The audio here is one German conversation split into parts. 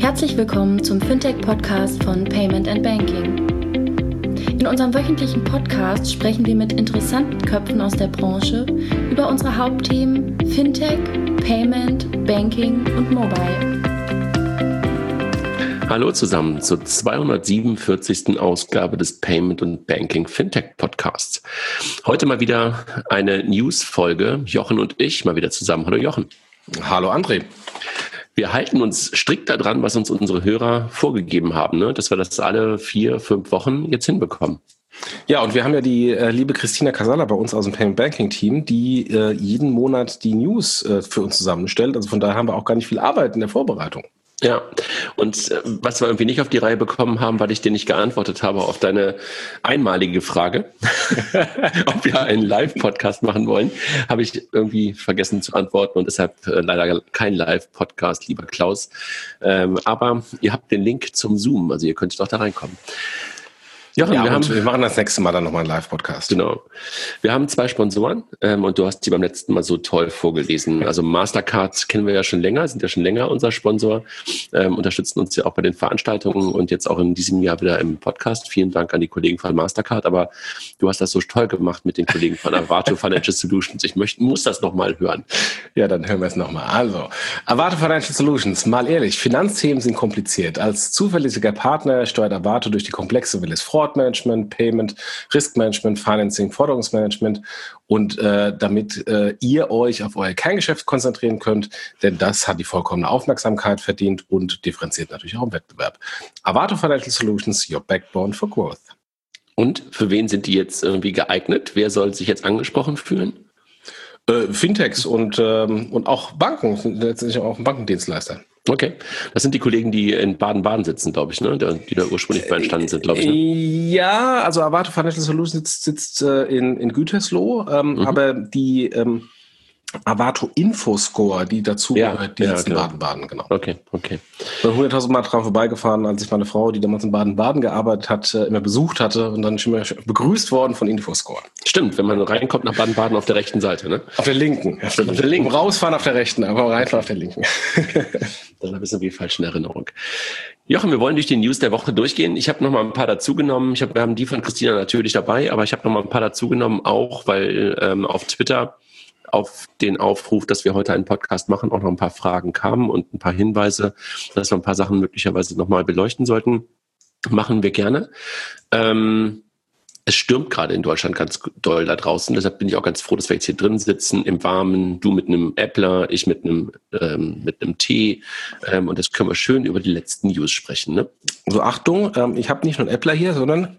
Herzlich willkommen zum Fintech-Podcast von Payment & Banking. In unserem wöchentlichen Podcast sprechen wir mit interessanten Köpfen aus der Branche über unsere Hauptthemen Fintech, Payment, Banking und Mobile. Hallo zusammen zur 247. Ausgabe des Payment und Banking Fintech Podcasts. Heute mal wieder eine News-Folge. Jochen und ich mal wieder zusammen. Hallo Jochen. Hallo André. Wir halten uns strikt daran, was uns unsere Hörer vorgegeben haben, ne? Dass wir das alle 4-5 Wochen jetzt hinbekommen. Ja, und wir haben ja die liebe Christina Casala bei uns aus dem Payment Banking Team, die jeden Monat die News für uns zusammenstellt. Also von daher haben wir auch gar nicht viel Arbeit in der Vorbereitung. Ja, und was wir irgendwie nicht auf die Reihe bekommen haben, weil ich dir nicht geantwortet habe auf deine einmalige Frage, ob wir einen Live-Podcast machen wollen, habe ich irgendwie vergessen zu antworten und deshalb leider kein Live-Podcast, lieber Klaus. Aber ihr habt den Link zum Zoom, also ihr könnt doch da reinkommen. Jochen, wir machen das nächste Mal dann nochmal einen Live-Podcast. Genau. Wir haben 2 Sponsoren und du hast die beim letzten Mal so toll vorgelesen. Also Mastercard kennen wir ja schon länger, sind ja schon länger unser Sponsor, unterstützen uns ja auch bei den Veranstaltungen und jetzt auch in diesem Jahr wieder im Podcast. Vielen Dank an die Kollegen von Mastercard, aber du hast das so toll gemacht mit den Kollegen von Avato Financial Solutions. Ich muss das nochmal hören. Ja, dann hören wir es nochmal. Also, Avato Financial Solutions, mal ehrlich, Finanzthemen sind kompliziert. Als zuverlässiger Partner steuert Avato durch die komplexe Welle des Fraud-Management, Payment, Risk-Management, Financing, Forderungsmanagement und damit ihr euch auf euer Kerngeschäft konzentrieren könnt, denn das hat die vollkommene Aufmerksamkeit verdient und differenziert natürlich auch im Wettbewerb. Avato Financial Solutions, your backbone for growth. Und für wen sind die jetzt irgendwie geeignet? Wer soll sich jetzt angesprochen fühlen? Fintechs und auch Banken, sind letztendlich auch ein Bankendienstleister. Okay, das sind die Kollegen, die in Baden-Baden sitzen, glaube ich, ne? Die da ursprünglich bei entstanden sind, glaube ich. Ne? Ja, also Avato Financial Solutions sitzt in Gütersloh, aber die Avato Infoscore, die dazu gehört, die sitzt in Baden-Baden, genau. Okay. Ich bin 100.000 Mal dran vorbeigefahren, als ich meine Frau, die damals in Baden-Baden gearbeitet hat, immer besucht hatte und dann schon mal begrüßt worden von Infoscore. Stimmt, wenn man reinkommt nach Baden-Baden auf der rechten Seite, ne? Auf der linken. Auf der linken. Rausfahren auf der rechten, aber reinfahren auf der linken. Das habe ich irgendwie falsch in Erinnerung. Jochen, wir wollen durch die News der Woche durchgehen. Ich habe noch mal ein paar dazugenommen. Wir haben die von Christina natürlich dabei, aber ich habe noch mal ein paar dazugenommen, auch weil auf Twitter auf den Aufruf, dass wir heute einen Podcast machen, auch noch ein paar Fragen kamen und ein paar Hinweise, dass wir ein paar Sachen möglicherweise nochmal beleuchten sollten. Machen wir gerne. Es stürmt gerade in Deutschland ganz doll da draußen, deshalb bin ich auch ganz froh, dass wir jetzt hier drin sitzen, im Warmen, du mit einem Äppler, ich mit einem Tee und das können wir schön über die letzten News sprechen. Ne? So, Achtung, ich habe nicht nur einen Äppler hier, sondern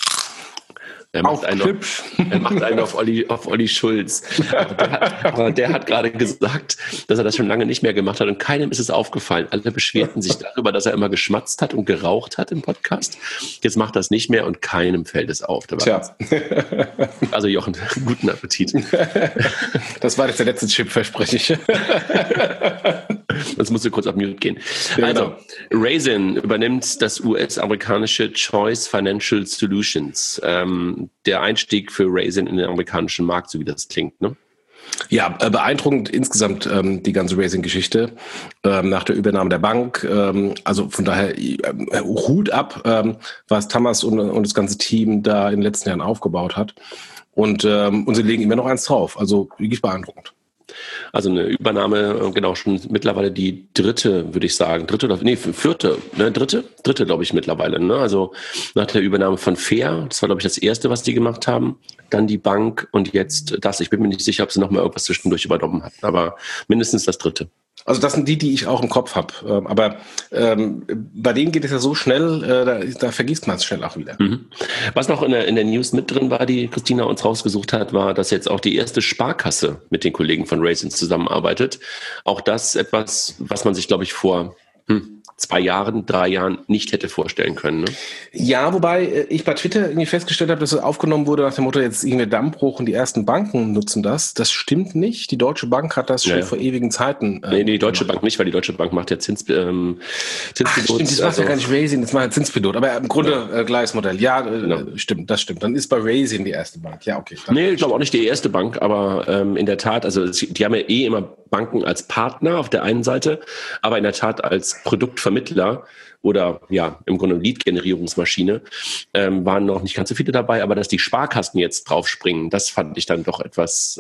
Er macht einen auf Olli Schulz. Aber der hat gerade gesagt, dass er das schon lange nicht mehr gemacht hat und keinem ist es aufgefallen. Alle beschwerten sich darüber, dass er immer geschmatzt hat und geraucht hat im Podcast. Jetzt macht er es nicht mehr und keinem fällt es auf. Also Jochen, guten Appetit. Das war jetzt der letzte Chip, verspreche ich. Sonst musst du kurz auf Mute gehen. Ja, also, Raisin übernimmt das US-amerikanische Choice Financial Solutions. Der Einstieg für Raisin in den amerikanischen Markt, so wie das klingt, ne? Ja, beeindruckend insgesamt die ganze Raisin-Geschichte nach der Übernahme der Bank. Also von daher Hut ab, was Thomas und das ganze Team da in den letzten Jahren aufgebaut hat. Und sie legen immer noch eins drauf. Also wirklich beeindruckend. Also eine Übernahme, genau, schon mittlerweile die dritte, würde ich sagen. Vierte, ne? Dritte, glaube ich, mittlerweile. Ne? Also nach der Übernahme von Fair, das war, glaube ich, das erste, was die gemacht haben. Dann die Bank und jetzt das. Ich bin mir nicht sicher, ob sie noch mal irgendwas zwischendurch übernommen hatten, aber mindestens das dritte. Also das sind die ich auch im Kopf habe. Aber bei denen geht es ja so schnell, da vergisst man es schnell auch wieder. Mhm. Was noch in der News mit drin war, die Christina uns rausgesucht hat, war, dass jetzt auch die erste Sparkasse mit den Kollegen von Raisin zusammenarbeitet. Auch das etwas, was man sich, glaube ich, vor 2 Jahren, 3 Jahren nicht hätte vorstellen können. Ne? Ja, wobei ich bei Twitter irgendwie festgestellt habe, dass es aufgenommen wurde nach dem Motto, jetzt irgendwie Dammbruch und die ersten Banken nutzen das. Das stimmt nicht. Die Deutsche Bank hat das schon vor ewigen Zeiten. Nee, die Deutsche Bank nicht, weil die Deutsche Bank macht ja Zinspilot. Stimmt, das macht ja gar nicht Raisin, das macht ja Zinspilot. Aber im Grunde gleiches Modell. Ja, genau. Stimmt, das stimmt. Dann ist bei Raisin die erste Bank. Ja, okay. Nee, ich glaube auch nicht die erste Bank, aber in der Tat, also die haben ja immer Banken als Partner auf der einen Seite, aber in der Tat als Produkt Produktvermittler oder ja, im Grunde Lead-Generierungsmaschine, waren noch nicht ganz so viele dabei, aber dass die Sparkassen jetzt draufspringen, das fand ich dann doch etwas,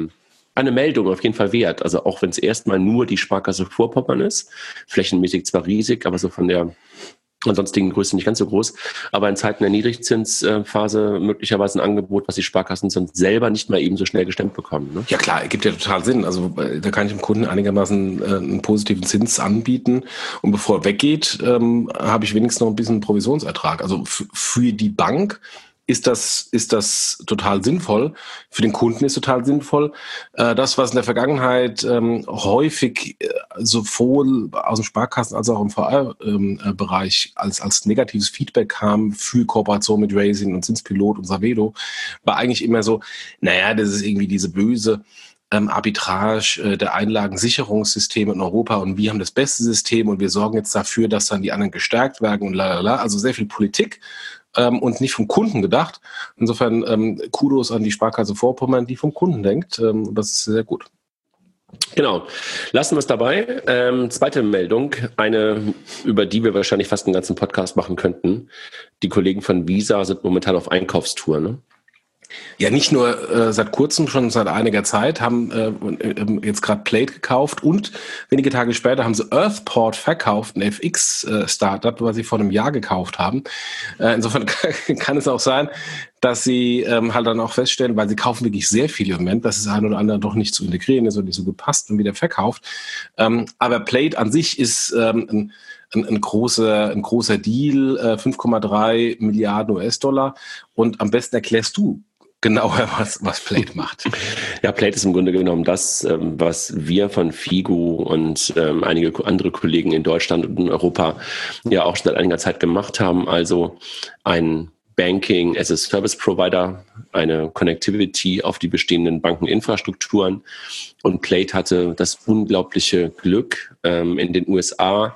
eine Meldung auf jeden Fall wert. Also auch wenn es erstmal nur die Sparkasse Vorpommern ist, flächenmäßig zwar riesig, aber so von der ansonsten Größe nicht ganz so groß, aber in Zeiten der Niedrigzinsphase möglicherweise ein Angebot, was die Sparkassen sonst selber nicht mal eben so schnell gestemmt bekommen. Ne? Ja klar, gibt ja total Sinn. Also da kann ich dem Kunden einigermaßen einen positiven Zins anbieten und bevor er weggeht, habe ich wenigstens noch ein bisschen Provisionsertrag. Also für die Bank ist das total sinnvoll. Für den Kunden ist total sinnvoll. Das, was in der Vergangenheit häufig sowohl aus dem Sparkassen- als auch im VR-Bereich als negatives Feedback kam für Kooperation mit Raisin und Zinspilot und Savedo, war eigentlich immer so, naja, das ist irgendwie diese böse Arbitrage der Einlagensicherungssysteme in Europa und wir haben das beste System und wir sorgen jetzt dafür, dass dann die anderen gestärkt werden und lalala. Also sehr viel Politik. Und nicht vom Kunden gedacht. Insofern Kudos an die Sparkasse Vorpommern, die vom Kunden denkt. Und das ist sehr gut. Genau. Lassen wir es dabei. Zweite Meldung, eine, über die wir wahrscheinlich fast einen ganzen Podcast machen könnten. Die Kollegen von Visa sind momentan auf Einkaufstour, ne? Ja, nicht nur seit kurzem, schon seit einiger Zeit, haben jetzt gerade Plate gekauft und wenige Tage später haben sie Earthport verkauft, ein FX-Startup, was sie vor einem Jahr gekauft haben. Insofern kann es auch sein, dass sie halt dann auch feststellen, weil sie kaufen wirklich sehr viel im Moment, dass es ein oder andere doch nicht zu integrieren ist und nicht so gut passt und wieder verkauft. Aber Plate an sich ist ein großer Deal, 5,3 Milliarden US-Dollar. Und am besten erklärst du genauer, was Plate macht. Ja, Plate ist im Grunde genommen das, was wir von Figo und einige andere Kollegen in Deutschland und in Europa ja auch schon seit einiger Zeit gemacht haben. Also ein Banking as a Service Provider, eine Connectivity auf die bestehenden Bankeninfrastrukturen. Und Plate hatte das unglaubliche Glück, in den USA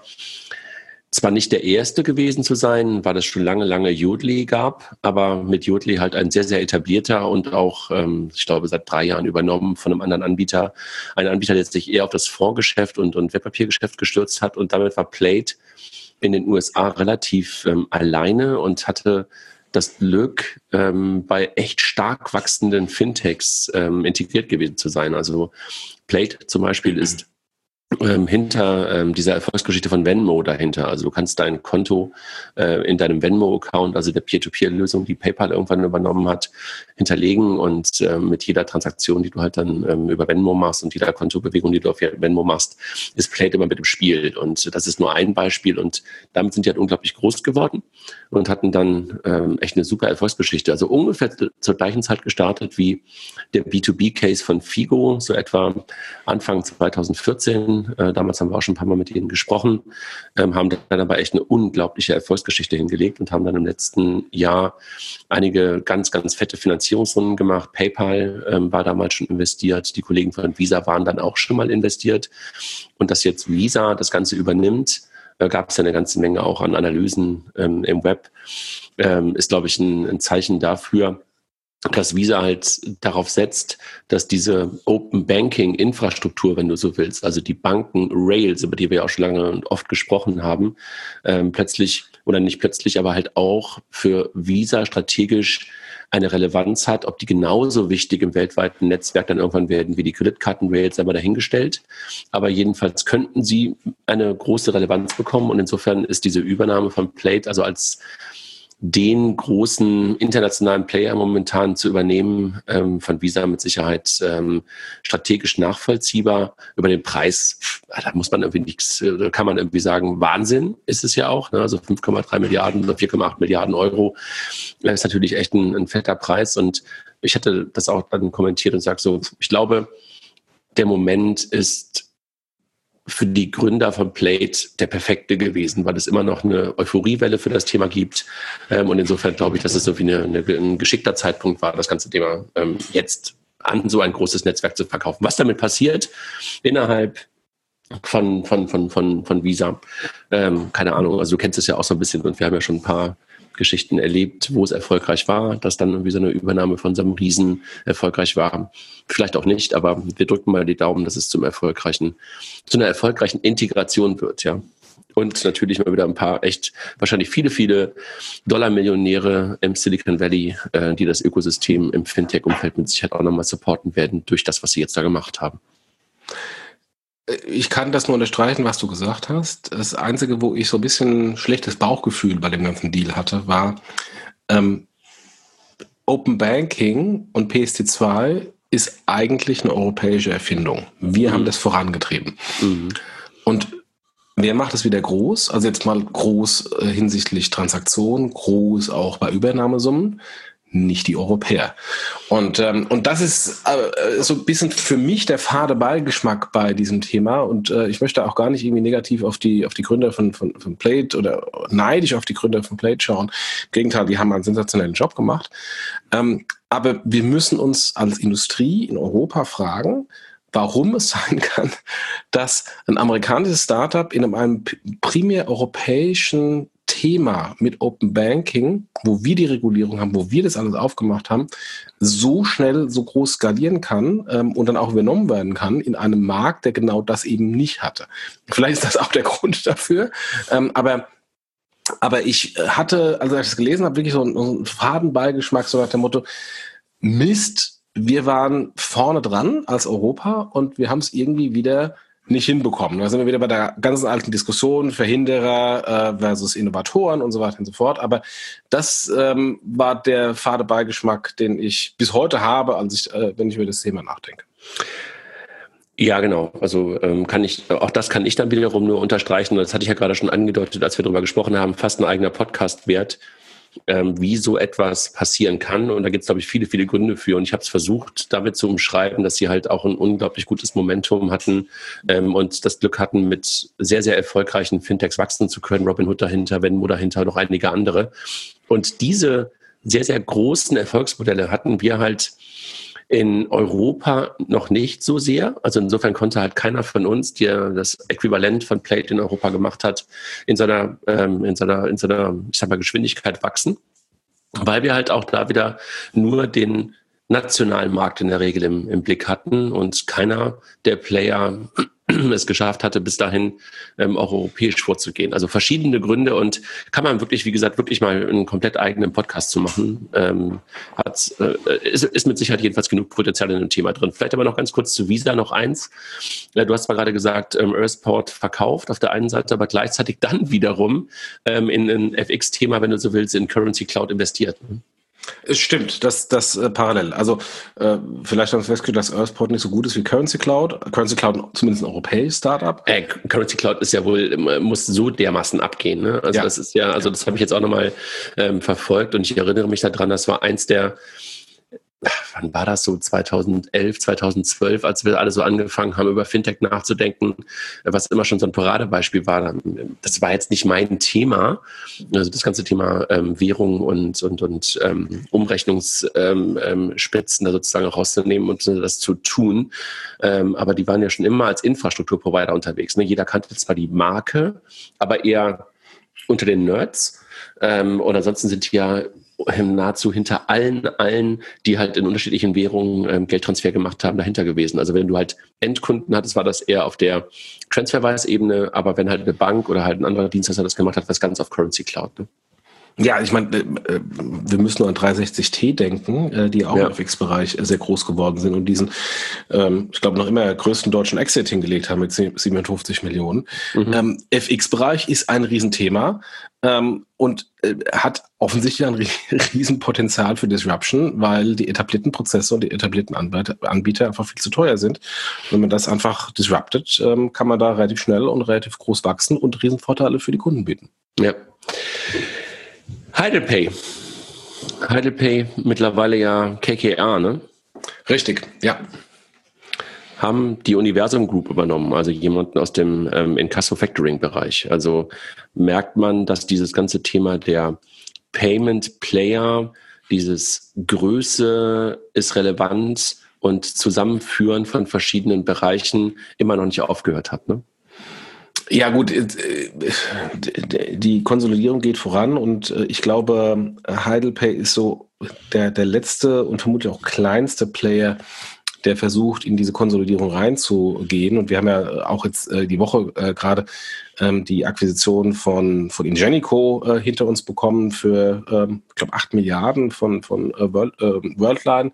zwar nicht der erste gewesen zu sein, weil es schon lange Yodlee gab, aber mit Yodlee halt ein sehr, sehr etablierter und auch, ich glaube, seit 3 Jahren übernommen von einem anderen Anbieter. Ein Anbieter, der sich eher auf das Fondsgeschäft und Wertpapiergeschäft gestürzt hat. Und damit war Plate in den USA relativ alleine und hatte das Glück, bei echt stark wachsenden Fintechs integriert gewesen zu sein. Also Plate zum Beispiel ist hinter dieser Erfolgsgeschichte von Venmo dahinter. Also du kannst dein Konto in deinem Venmo-Account, also der Peer-to-Peer-Lösung, die PayPal irgendwann übernommen hat, hinterlegen und mit jeder Transaktion, die du halt dann über Venmo machst und jeder Kontobewegung, die du auf Venmo machst, ist Plate immer mit im Spiel. Und das ist nur ein Beispiel und damit sind die halt unglaublich groß geworden und hatten dann echt eine super Erfolgsgeschichte. Also ungefähr zur gleichen Zeit gestartet wie der B2B-Case von Figo, so etwa Anfang 2014. Damals haben wir auch schon ein paar Mal mit ihnen gesprochen, haben dann aber echt eine unglaubliche Erfolgsgeschichte hingelegt und haben dann im letzten Jahr einige ganz, ganz fette Finanzierungsrunden gemacht. PayPal war damals schon investiert, die Kollegen von Visa waren dann auch schon mal investiert. Und dass jetzt Visa das Ganze übernimmt, gab es ja eine ganze Menge auch an Analysen im Web, ist, glaube ich, ein Zeichen dafür, dass Visa halt darauf setzt, dass diese Open Banking Infrastruktur, wenn du so willst, also die Banken Rails, über die wir ja auch schon lange und oft gesprochen haben, plötzlich oder nicht plötzlich, aber halt auch für Visa strategisch eine Relevanz hat, ob die genauso wichtig im weltweiten Netzwerk dann irgendwann werden wie die Kreditkarten-Rails, einmal dahingestellt. Aber jedenfalls könnten sie eine große Relevanz bekommen und insofern ist diese Übernahme von Plate, also als den großen internationalen Player momentan zu übernehmen, von Visa mit Sicherheit strategisch nachvollziehbar. Über den Preis, da muss man irgendwie nichts, da kann man irgendwie sagen, Wahnsinn ist es ja auch, ne? Also 5,3 Milliarden oder 4,8 Milliarden Euro ist natürlich echt ein fetter Preis und ich hatte das auch dann kommentiert und sage so, ich glaube, der Moment ist für die Gründer von Plate der perfekte gewesen, weil es immer noch eine Euphoriewelle für das Thema gibt. Und insofern glaube ich, dass es so wie ein geschickter Zeitpunkt war, das ganze Thema jetzt an so ein großes Netzwerk zu verkaufen. Was damit passiert innerhalb von Visa, keine Ahnung, also du kennst es ja auch so ein bisschen und wir haben ja schon ein paar Geschichten erlebt, wo es erfolgreich war, dass dann irgendwie so eine Übernahme von so einem Riesen erfolgreich war. Vielleicht auch nicht, aber wir drücken mal die Daumen, dass es zu einer erfolgreichen Integration wird, ja. Und natürlich mal wieder ein paar echt, wahrscheinlich viele Dollar-Millionäre im Silicon Valley, die das Ökosystem im Fintech-Umfeld mit Sicherheit auch nochmal supporten werden durch das, was sie jetzt da gemacht haben. Ich kann das nur unterstreichen, was du gesagt hast. Das Einzige, wo ich so ein bisschen schlechtes Bauchgefühl bei dem ganzen Deal hatte, war Open Banking und PSD2 ist eigentlich eine europäische Erfindung. Wir haben das vorangetrieben. Und wer macht es wieder groß? Also jetzt mal groß hinsichtlich Transaktionen, groß auch bei Übernahmesummen. Nicht die Europäer. Und das ist so ein bisschen für mich der fade Beigeschmack bei diesem Thema. Und ich möchte auch gar nicht irgendwie negativ auf die Gründer von Plate oder neidisch auf die Gründer von Plate schauen. Im Gegenteil, die haben einen sensationellen Job gemacht. Aber wir müssen uns als Industrie in Europa fragen, warum es sein kann, dass ein amerikanisches Startup in einem primär europäischen Thema mit Open Banking, wo wir die Regulierung haben, wo wir das alles aufgemacht haben, so schnell, so groß skalieren kann und dann auch übernommen werden kann in einem Markt, der genau das eben nicht hatte. Vielleicht ist das auch der Grund dafür, aber ich hatte, als ich das gelesen habe, wirklich so einen Fadenbeigeschmack, so nach dem Motto, Mist, wir waren vorne dran als Europa und wir haben es irgendwie wieder nicht hinbekommen. Da sind wir wieder bei der ganzen alten Diskussion, Verhinderer versus Innovatoren und so weiter und so fort. Aber das war der fade Beigeschmack, den ich bis heute habe, wenn ich über das Thema nachdenke. Ja, genau. Also auch das kann ich dann wiederum nur unterstreichen. Das hatte ich ja gerade schon angedeutet, als wir darüber gesprochen haben, fast ein eigener Podcast wert, wie so etwas passieren kann. Und da gibt es, glaube ich, viele Gründe für. Und ich habe es versucht, damit zu umschreiben, dass sie halt auch ein unglaublich gutes Momentum hatten und das Glück hatten, mit sehr, sehr erfolgreichen Fintechs wachsen zu können. Robinhood dahinter, Venmo dahinter, noch einige andere. Und diese sehr, sehr großen Erfolgsmodelle hatten wir halt in Europa noch nicht so sehr. Also insofern konnte halt keiner von uns, der das Äquivalent von Plate in Europa gemacht hat, in seiner, ich sag mal, Geschwindigkeit wachsen, weil wir halt auch da wieder nur den nationalen Markt in der Regel im Blick hatten und keiner der Player es geschafft hatte, bis dahin auch europäisch vorzugehen. Also verschiedene Gründe und kann man wirklich, wie gesagt, wirklich mal einen komplett eigenen Podcast zu machen. Ist mit Sicherheit jedenfalls genug Potenzial in dem Thema drin. Vielleicht aber noch ganz kurz zu Visa noch eins. Du hast zwar gerade gesagt, Earthport verkauft auf der einen Seite, aber gleichzeitig dann wiederum in ein FX-Thema, wenn du so willst, in Currency Cloud investiert. Es stimmt, das parallel. Also vielleicht haben wir festgestellt, dass Earthport nicht so gut ist wie Currency Cloud. Currency Cloud zumindest ein europäisches Startup. Currency Cloud ist ja wohl, muss so dermaßen abgehen. Ne? Also das ist ja, also das habe ich jetzt auch nochmal verfolgt und ich erinnere mich daran, das war eins der, wann war das so, 2011, 2012, als wir alle so angefangen haben, über Fintech nachzudenken, was immer schon so ein Paradebeispiel war. Das war jetzt nicht mein Thema, also das ganze Thema Währung und Umrechnungsspitzen da sozusagen rauszunehmen und das zu tun. Aber die waren ja schon immer als Infrastrukturprovider unterwegs. Ne? Jeder kannte zwar die Marke, aber eher unter den Nerds. Und ansonsten sind die ja nahezu hinter allen, die halt in unterschiedlichen Währungen Geldtransfer gemacht haben, dahinter gewesen. Also wenn du halt Endkunden hattest, war das eher auf der Transferwise-Ebene, aber wenn halt eine Bank oder halt ein anderer Dienstleister das gemacht hat, war das ganz auf Currency Cloud. Ne? Ja, ich meine, wir müssen nur an 360T denken, die auch im FX-Bereich sehr groß geworden sind und diesen, ich glaube, noch immer größten deutschen Exit hingelegt haben mit 57 Millionen. FX-Bereich ist ein Riesenthema und hat offensichtlich ein Riesenpotenzial für Disruption, weil die etablierten Prozesse und die etablierten Anbieter einfach viel zu teuer sind. Wenn man das einfach disruptet, kann man da relativ schnell und relativ groß wachsen und Riesenvorteile für die Kunden bieten. Ja. HeidelPay mittlerweile ja KKR, ne? Richtig, ja. Haben die Universum Group übernommen, also jemanden aus dem Inkasso-Factoring-Bereich. Also merkt man, dass dieses ganze Thema der Payment Player, dieses Größe ist relevant und Zusammenführen von verschiedenen Bereichen immer noch nicht aufgehört hat, ne? Ja gut, die Konsolidierung geht voran und ich glaube, HeidelPay ist so der letzte und vermutlich auch kleinste Player, der versucht, in diese Konsolidierung reinzugehen. Und wir haben ja auch jetzt die Woche gerade die Akquisition von Ingenico hinter uns bekommen für, ich glaube, 8 Milliarden von Worldline.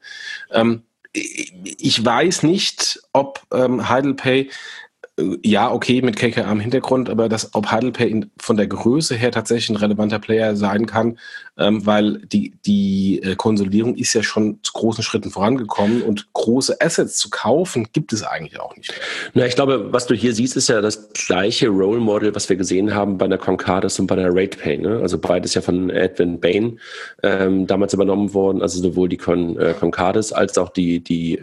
Ich weiß nicht, ob HeidelPay, ja, okay, mit KKR im Hintergrund, aber ob HeidelPay von der Größe her tatsächlich ein relevanter Player sein kann, weil die Konsolidierung ist ja schon zu großen Schritten vorangekommen und große Assets zu kaufen gibt es eigentlich auch nicht mehr. Na, ich glaube, was du hier siehst, ist ja das gleiche Role Model, was wir gesehen haben bei der Concardis und bei der RatePay. Ne? Also beides ja von Edwin Bain damals übernommen worden, also sowohl die Concardis als auch die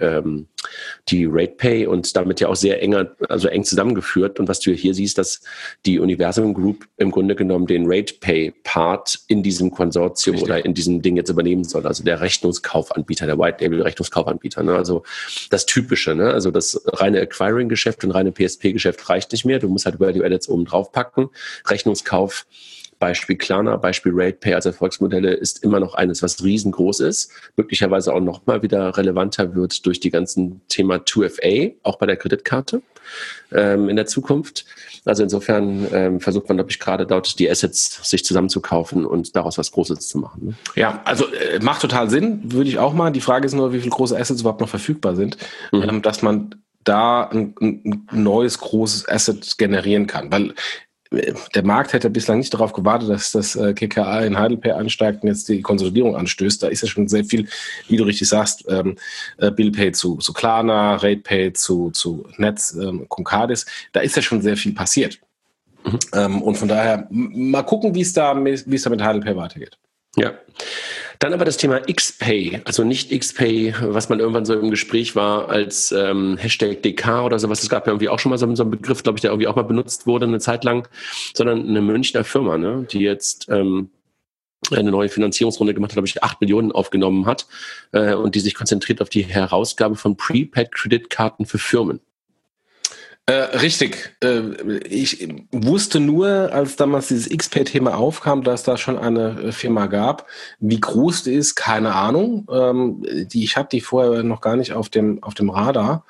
RatePay und damit ja auch sehr eng zusammengeführt. Und was du hier siehst, dass die Universum Group im Grunde genommen den RatePay-Part in diesem Konsortium oder in diesem Ding jetzt übernehmen soll. Also der Rechnungskaufanbieter, der White-Label-Rechnungskaufanbieter. Ne? Also das Typische, ne? Also das reine Acquiring-Geschäft und reine PSP-Geschäft reicht nicht mehr. Du musst halt Value-Addeds oben drauf packen. Rechnungskauf, Beispiel Klarna, Beispiel RatePay als Erfolgsmodelle ist immer noch eines, was riesengroß ist, möglicherweise auch noch mal wieder relevanter wird durch die ganzen Thema 2FA, auch bei der Kreditkarte in der Zukunft. Also insofern versucht man, glaube ich, gerade dort die Assets sich zusammenzukaufen und daraus was Großes zu machen. Ne? Ja, also macht total Sinn, würde ich auch mal. Die Frage ist nur, wie viele große Assets überhaupt noch verfügbar sind, dass man da ein neues großes Asset generieren kann, weil der Markt hätte bislang nicht darauf gewartet, dass das KKR in HeidelPay ansteigt und jetzt die Konsolidierung anstößt. Da ist ja schon sehr viel, wie du richtig sagst, BillPay zu Klarna, RatePay zu Netz, Concardis. Da ist ja schon sehr viel passiert. Und von daher mal gucken, wie es da mit HeidelPay weitergeht. Ja. Dann aber das Thema XPay, also nicht XPay, was man irgendwann so im Gespräch war als Hashtag DK oder sowas. Es gab ja irgendwie auch schon mal so einen Begriff, glaube ich, der irgendwie auch mal benutzt wurde eine Zeit lang, sondern eine Münchner Firma, ne, die jetzt eine neue Finanzierungsrunde gemacht hat, glaube ich, 8 Millionen aufgenommen hat und die sich konzentriert auf die Herausgabe von Prepaid-Kreditkarten für Firmen. Richtig. Ich wusste nur, als damals dieses XPay-Thema aufkam, dass da schon eine Firma gab. Wie groß die ist, keine Ahnung. Ich hatte die vorher noch gar nicht auf dem Radar.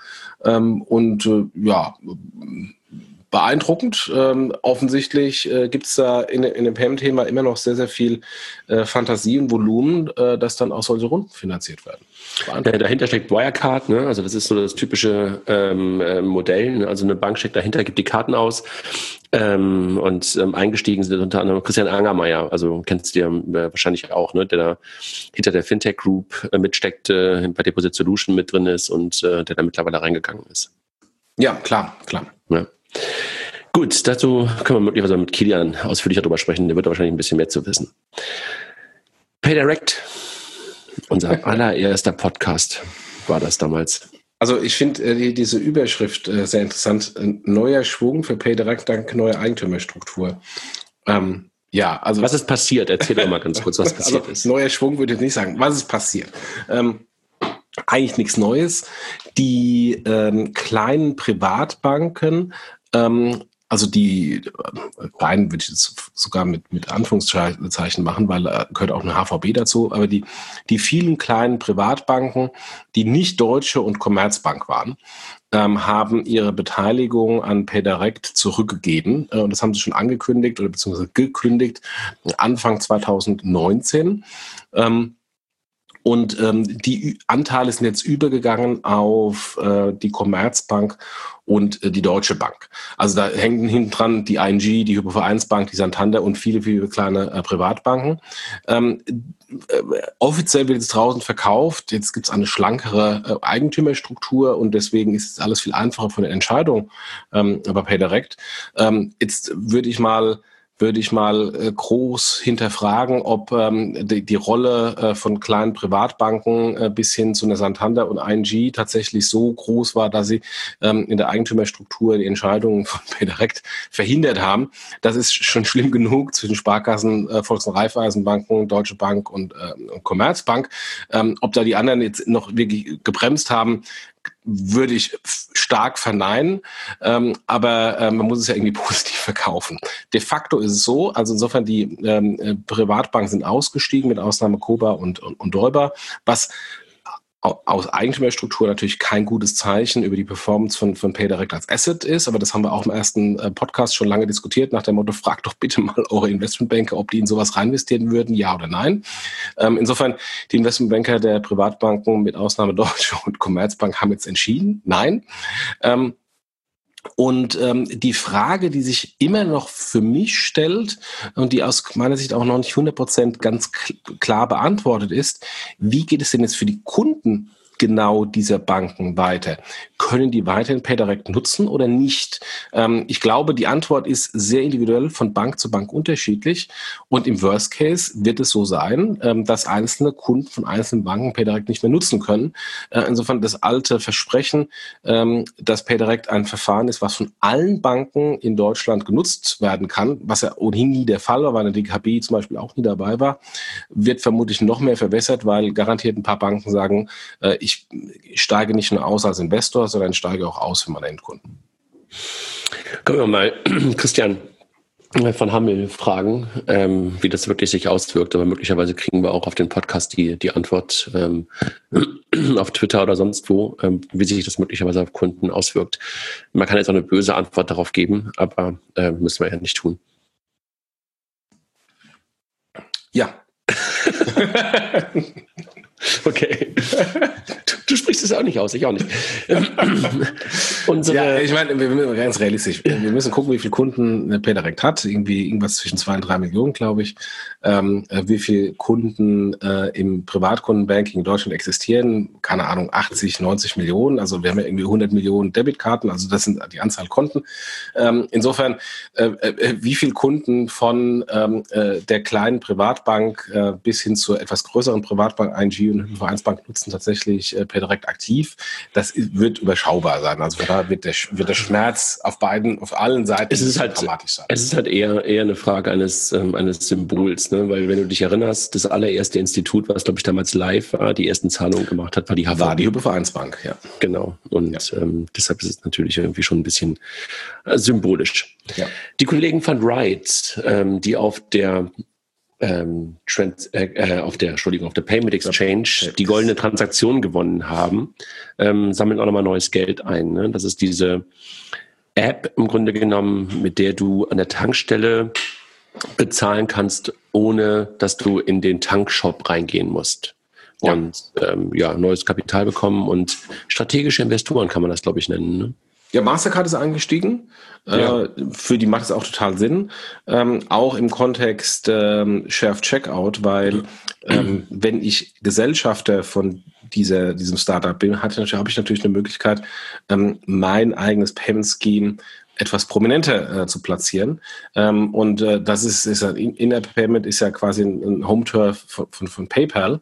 Beeindruckend. Offensichtlich gibt es da in dem PAM-Thema immer noch sehr, sehr viel Fantasie und Volumen, dass dann auch solche Runden finanziert werden. Dahinter steckt Wirecard, ne? Also das ist so das typische Modell. Ne? Also eine Bank steckt dahinter, gibt die Karten aus eingestiegen sind unter anderem Christian Angermeier, also kennst du ja wahrscheinlich auch, ne? Der da hinter der Fintech Group mitsteckte, bei Deposit Solution mit drin ist und der da mittlerweile reingegangen ist. Ja, klar. Ja. Gut, dazu können wir möglicherweise mit Kilian ausführlicher drüber sprechen. Der wird wahrscheinlich ein bisschen mehr zu wissen. PayDirect, unser allererster Podcast war das damals. Also ich finde diese Überschrift sehr interessant. Neuer Schwung für PayDirect dank neuer Eigentümerstruktur. Also was ist passiert? Erzähl doch mal ganz kurz, was passiert ist. Neuer Schwung würde ich nicht sagen. Was ist passiert? Eigentlich nichts Neues. Die kleinen Privatbanken, also die kleinen würde ich jetzt sogar mit Anführungszeichen machen, weil gehört auch eine HVB dazu, aber die vielen kleinen Privatbanken, die nicht Deutsche und Commerzbank waren, haben ihre Beteiligung an PayDirect zurückgegeben. Und das haben sie schon angekündigt oder beziehungsweise gekündigt Anfang 2019. Und die Anteile sind jetzt übergegangen auf die Commerzbank und die Deutsche Bank. Also da hängen hinten dran die ING, die Hypovereinsbank, die Santander und viele, viele kleine Privatbanken. Offiziell wird es draußen verkauft. Jetzt gibt es eine schlankere Eigentümerstruktur und deswegen ist es alles viel einfacher von der Entscheidung bei PayDirect. Jetzt würde ich mal groß hinterfragen, ob die Rolle von kleinen Privatbanken bis hin zu einer Santander und ING tatsächlich so groß war, dass sie in der Eigentümerstruktur die Entscheidungen von PayDirect verhindert haben. Das ist schon schlimm genug zwischen Sparkassen, Volks- und Raiffeisenbanken, Deutsche Bank und Commerzbank. Ob da die anderen jetzt noch wirklich gebremst haben, würde ich stark verneinen, aber man muss es ja irgendwie positiv verkaufen. De facto ist es so, also insofern die Privatbanken sind ausgestiegen, mit Ausnahme Koba und Däuber, was aus Eigentümerstruktur natürlich kein gutes Zeichen über die Performance von PayDirect als Asset ist, aber das haben wir auch im ersten Podcast schon lange diskutiert, nach dem Motto, fragt doch bitte mal eure Investmentbanker, ob die in sowas reinvestieren würden, ja oder nein. Insofern, die Investmentbanker der Privatbanken mit Ausnahme Deutsche und Commerzbank haben jetzt entschieden, nein. Und die Frage, die sich immer noch für mich stellt und die aus meiner Sicht auch noch nicht 100% ganz klar beantwortet ist, wie geht es denn jetzt für die Kunden genau dieser Banken weiter? Können die weiterhin PayDirect nutzen oder nicht? Ich glaube, die Antwort ist sehr individuell von Bank zu Bank unterschiedlich. Und im Worst Case wird es so sein, dass einzelne Kunden von einzelnen Banken PayDirect nicht mehr nutzen können. Insofern das alte Versprechen, dass PayDirect ein Verfahren ist, was von allen Banken in Deutschland genutzt werden kann, was ja ohnehin nie der Fall war, weil eine DKB zum Beispiel auch nie dabei war, wird vermutlich noch mehr verwässert, weil garantiert ein paar Banken sagen, ich steige nicht nur aus als Investor, sondern steige auch aus für meine Endkunden. Können wir mal Christian von Hammel fragen, wie das wirklich sich auswirkt. Aber möglicherweise kriegen wir auch auf den Podcast die Antwort auf Twitter oder sonst wo, wie sich das möglicherweise auf Kunden auswirkt. Man kann jetzt auch eine böse Antwort darauf geben, aber müssen wir ja nicht tun. Ja. Okay. Du sprichst es auch nicht aus, ich auch nicht. Ja, ich meine, wir müssen ganz realistisch. Wir müssen gucken, wie viele Kunden eine PayDirect hat. Irgendwas zwischen 2 und 3 Millionen, glaube ich. Wie viele Kunden im Privatkundenbanking in Deutschland existieren. Keine Ahnung, 80, 90 Millionen. Also wir haben ja irgendwie 100 Millionen Debitkarten. Also das sind die Anzahl Konten. Insofern, wie viele Kunden von der kleinen Privatbank bis hin zur etwas größeren Privatbank, ING und Vereinsbank nutzen tatsächlich PayDirect aktiv. Das wird überschaubar sein. Also da wird der Schmerz auf allen Seiten dramatisch sein. Es ist halt eher eine Frage eines Symbols, ne? Weil wenn du dich erinnerst, das allererste Institut, was glaube ich damals live war, die ersten Zahlungen gemacht hat, war die HVB. War die Hypo Vereinsbank, ja. Genau. Und deshalb ist es natürlich irgendwie schon ein bisschen symbolisch. Ja. Die Kollegen von Ride, die auf der Payment Exchange die goldene Transaktion gewonnen haben, sammeln auch nochmal neues Geld ein. Ne? Das ist diese App im Grunde genommen, mit der du an der Tankstelle bezahlen kannst, ohne dass du in den Tankshop reingehen musst. Ja. Und neues Kapital bekommen und strategische Investoren kann man das, glaube ich, nennen. Ne? Ja, Mastercard ist eingestiegen. Ja. Für die macht es auch total Sinn. Auch im Kontext Shared Checkout, weil wenn ich Gesellschafter von diesem Startup bin, habe ich natürlich eine Möglichkeit, mein eigenes Payment Scheme etwas prominenter zu platzieren. Und das ist In-App Payment ist ja quasi ein Home-Turf von PayPal.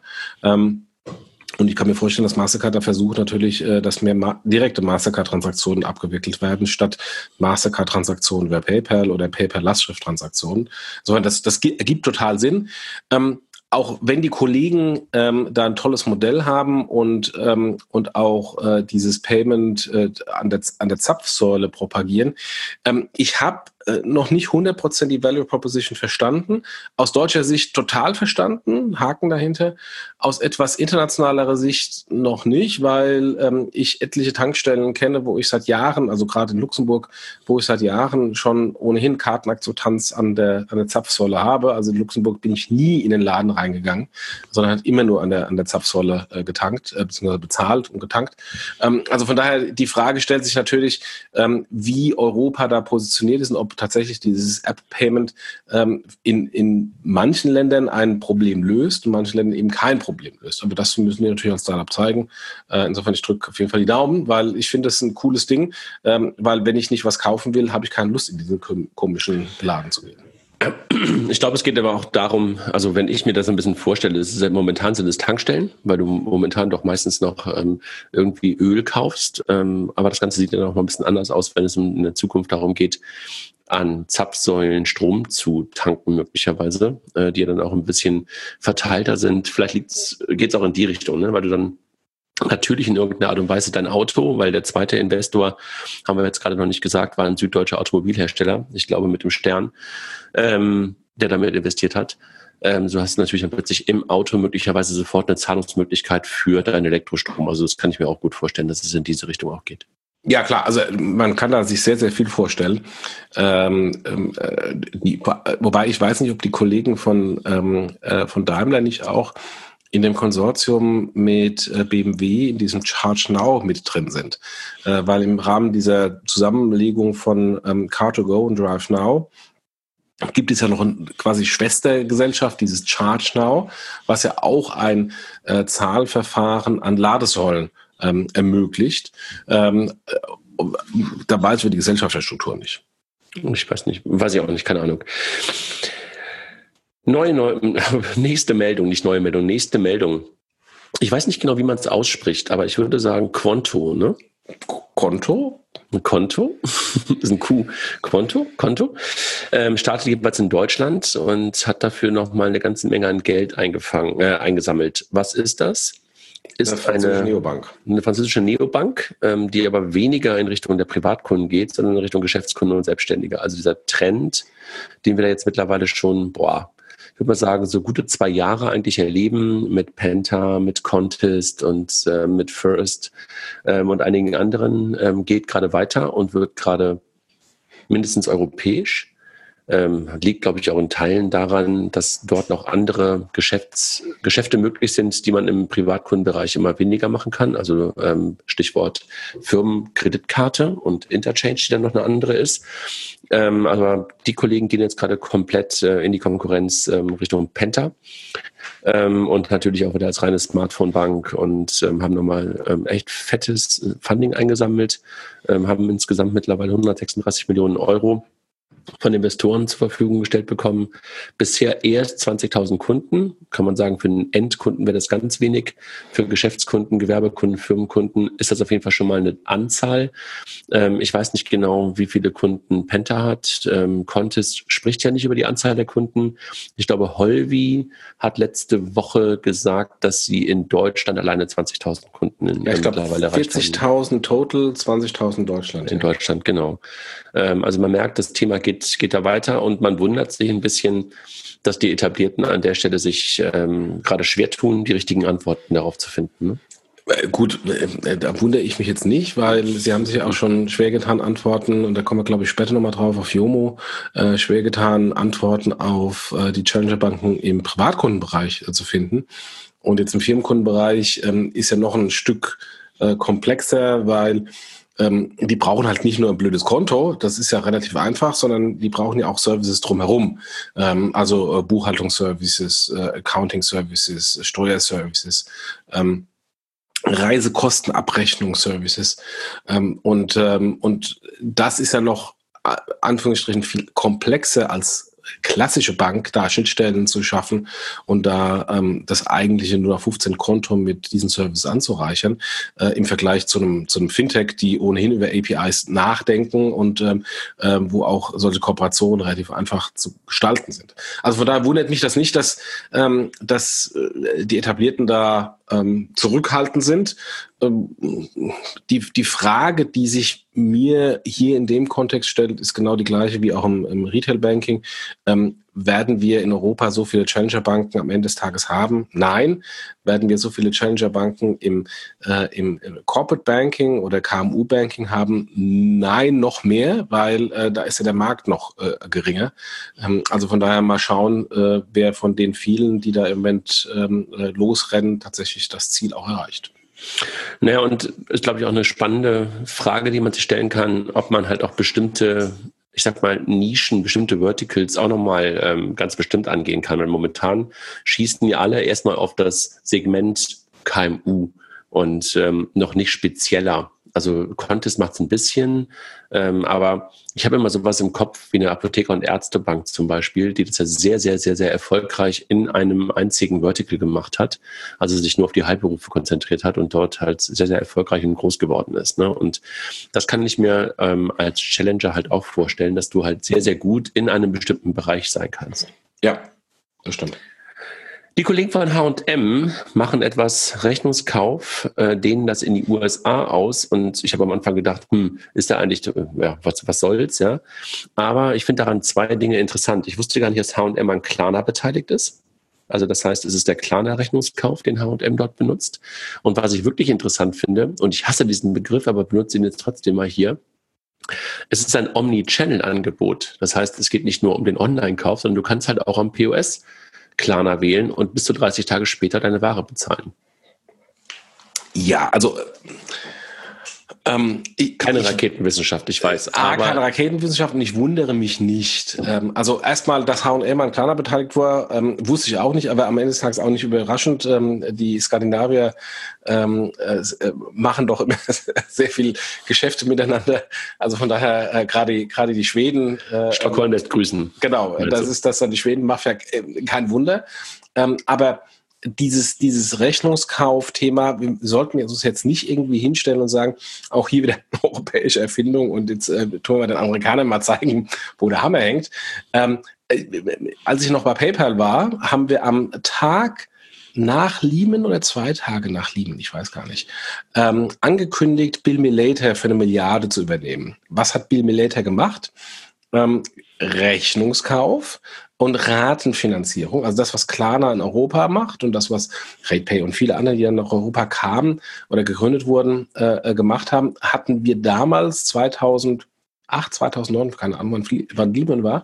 Und ich kann mir vorstellen, dass Mastercard da versucht natürlich, dass mehr direkte Mastercard-Transaktionen abgewickelt werden, statt Mastercard-Transaktionen über PayPal oder PayPal-Lastschrift-Transaktionen. Sondern das ergibt total Sinn. Auch wenn die Kollegen da ein tolles Modell haben und auch dieses Payment an der Zapfsäule propagieren. Ich habe noch nicht 100% die Value Proposition verstanden. Aus deutscher Sicht total verstanden, Haken dahinter. Aus etwas internationalerer Sicht noch nicht, weil ich etliche Tankstellen kenne, wo ich seit Jahren, also gerade in Luxemburg, wo ich seit Jahren schon ohnehin Kartenakzeptanz an der Zapfsäule habe. Also in Luxemburg bin ich nie in den Laden reingegangen, sondern halt immer nur an der Zapfsäule getankt, beziehungsweise bezahlt und getankt. Also von daher, die Frage stellt sich natürlich, wie Europa da positioniert ist und ob tatsächlich dieses App-Payment in manchen Ländern ein Problem löst, in manchen Ländern eben kein Problem löst. Aber das müssen wir natürlich als Startup zeigen. Insofern, ich drücke auf jeden Fall die Daumen, weil ich finde, das ist ein cooles Ding, weil wenn ich nicht was kaufen will, habe ich keine Lust, in diesen komischen Laden zu gehen. Ich glaube, es geht aber auch darum, also wenn ich mir das ein bisschen vorstelle, momentan sind es Tankstellen, weil du momentan doch meistens noch irgendwie Öl kaufst. Aber das Ganze sieht dann auch mal ein bisschen anders aus, wenn es in der Zukunft darum geht, an Zapfsäulen Strom zu tanken möglicherweise, die ja dann auch ein bisschen verteilter sind. Vielleicht geht es auch in die Richtung, ne? Weil du dann natürlich in irgendeiner Art und Weise dein Auto, weil der zweite Investor, haben wir jetzt gerade noch nicht gesagt, war ein süddeutscher Automobilhersteller, ich glaube mit dem Stern, der damit investiert hat. So hast du natürlich dann plötzlich im Auto möglicherweise sofort eine Zahlungsmöglichkeit für deinen Elektrostrom. Also das kann ich mir auch gut vorstellen, dass es in diese Richtung auch geht. Ja, klar, also man kann da sich sehr, sehr viel vorstellen. Wobei ich weiß nicht, ob die Kollegen von Daimler nicht auch in dem Konsortium mit BMW in diesem Charge Now mit drin sind. Weil im Rahmen dieser Zusammenlegung von Car2Go und Drive Now gibt es ja noch eine quasi Schwestergesellschaft, dieses Charge Now, was ja auch ein Zahlverfahren an Ladesäulen ermöglicht. Da weiß ich über die Gesellschaftsstruktur nicht. Ich weiß nicht, weiß ich auch nicht, keine Ahnung. Nächste Meldung. Ich weiß nicht genau, wie man es ausspricht, aber ich würde sagen Qonto, ne? Konto? Ein Konto? Das ist ein Q. Konto. Startet jeweils in Deutschland und hat dafür nochmal eine ganze Menge an Geld eingesammelt. Was ist das? Ist eine französische Neobank, die aber weniger in Richtung der Privatkunden geht, sondern in Richtung Geschäftskunden und Selbstständige. Also dieser Trend, den wir da jetzt mittlerweile schon, ich würde mal sagen, so gute 2 Jahre eigentlich erleben mit Penta, mit Contest und mit First und einigen anderen, geht gerade weiter und wird gerade mindestens europäisch. Liegt, glaube ich, auch in Teilen daran, dass dort noch andere Geschäfte möglich sind, die man im Privatkundenbereich immer weniger machen kann. Also Stichwort Firmenkreditkarte und Interchange, die dann noch eine andere ist. Aber die Kollegen gehen jetzt gerade komplett in die Konkurrenz Richtung Penta und natürlich auch wieder als reine Smartphone-Bank und haben nochmal echt fettes Funding eingesammelt, haben insgesamt mittlerweile 136 Millionen Euro von Investoren zur Verfügung gestellt bekommen. Bisher erst 20.000 Kunden. Kann man sagen, für einen Endkunden wäre das ganz wenig. Für Geschäftskunden, Gewerbekunden, Firmenkunden ist das auf jeden Fall schon mal eine Anzahl. Ich weiß nicht genau, wie viele Kunden Penta hat. Contest spricht ja nicht über die Anzahl der Kunden. Ich glaube, Holvi hat letzte Woche gesagt, dass sie in Deutschland alleine 20.000 Kunden mittlerweile erreicht haben. 40.000 total, 20.000 Deutschland. In Deutschland, genau. Also man merkt, das Thema geht da weiter und man wundert sich ein bisschen, dass die Etablierten an der Stelle sich gerade schwer tun, die richtigen Antworten darauf zu finden. Ne? Gut, da wundere ich mich jetzt nicht, weil sie haben sich auch schon schwer getan, Antworten, und da kommen wir, glaube ich, später nochmal drauf, auf Yomo, schwer getan, Antworten auf die Challenger-Banken im Privatkundenbereich zu finden. Und jetzt im Firmenkundenbereich ist ja noch ein Stück komplexer, weil die brauchen halt nicht nur ein blödes Konto, das ist ja relativ einfach, sondern die brauchen ja auch Services drumherum. Also Buchhaltungsservices, Accounting-Services, Steuerservices, Reisekostenabrechnungsservices. Und das ist ja noch, Anführungsstrichen, viel komplexer als klassische Bank, da Schnittstellen zu schaffen und da das eigentliche nur 15 Konto mit diesen Services anzureichern, im Vergleich zu einem Fintech, die ohnehin über APIs nachdenken und wo auch solche Kooperationen relativ einfach zu gestalten sind. Also von daher wundert mich das nicht, dass die Etablierten da zurückhaltend sind. Die Frage, die sich mir hier in dem Kontext stellt, ist genau die gleiche wie auch im Retail-Banking. Werden wir in Europa so viele Challenger-Banken am Ende des Tages haben? Nein. Werden wir so viele Challenger-Banken im Corporate-Banking oder KMU-Banking haben? Nein, noch mehr, weil da ist ja der Markt noch geringer. Also von daher mal schauen, wer von den vielen, die da im Moment losrennen, tatsächlich das Ziel auch erreicht. Naja, und ist, glaube ich, auch eine spannende Frage, die man sich stellen kann, ob man halt auch bestimmte, ich sag mal, Nischen, bestimmte Verticals auch nochmal ganz bestimmt angehen kann. Weil momentan schießen ja alle erstmal auf das Segment KMU und noch nicht spezieller. Also Contest macht es ein bisschen, aber ich habe immer sowas im Kopf wie eine Apotheker- und Ärztebank zum Beispiel, die das ja sehr, sehr, sehr, sehr erfolgreich in einem einzigen Vertical gemacht hat, also sich nur auf die Heilberufe konzentriert hat und dort halt sehr, sehr erfolgreich und groß geworden ist. Ne? Und das kann ich mir als Challenger halt auch vorstellen, dass du halt sehr, sehr gut in einem bestimmten Bereich sein kannst. Ja, das stimmt. Die Kollegen von H&M machen etwas Rechnungskauf, dehnen das in die USA aus, und ich habe am Anfang gedacht, ist da eigentlich, was soll's, ja? Aber ich finde daran 2 Dinge interessant. Ich wusste gar nicht, dass H&M an Klarna beteiligt ist. Also das heißt, es ist der Klarna-Rechnungskauf, den H&M dort benutzt. Und was ich wirklich interessant finde, und ich hasse diesen Begriff, aber benutze ihn jetzt trotzdem mal hier, es ist ein Omni-Channel-Angebot. Das heißt, es geht nicht nur um den Online-Kauf, sondern du kannst halt auch am POS Klarna wählen und bis zu 30 Tage später deine Ware bezahlen. Ja, also keine Raketenwissenschaft, ich weiß. Aber keine Raketenwissenschaft und ich wundere mich nicht. Also erstmal, dass H&M an Klarna beteiligt war, wusste ich auch nicht, aber am Ende des Tages auch nicht überraschend. Die Skandinavier machen doch immer sehr viel Geschäfte miteinander. Also von daher gerade die Schweden. Stockholm lässt grüßen. Genau, das ist das dann die Schweden-Mafia, kein Wunder. Aber dieses Rechnungskauf-Thema, wir sollten uns jetzt nicht irgendwie hinstellen und sagen, auch hier wieder eine europäische Erfindung und jetzt tun wir den Amerikanern mal zeigen, wo der Hammer hängt. Als ich noch bei PayPal war, haben wir am Tag nach Lehman oder 2 Tage nach Lehman, ich weiß gar nicht, angekündigt, Bill Me Later für 1 Milliarde zu übernehmen. Was hat Bill Me Later gemacht? Rechnungskauf und Ratenfinanzierung, also das, was Klarna in Europa macht und das, was RatePay und viele andere, die dann nach Europa kamen oder gegründet wurden, gemacht haben, hatten wir damals 2008, 2009, keine Ahnung, wann Lehman war,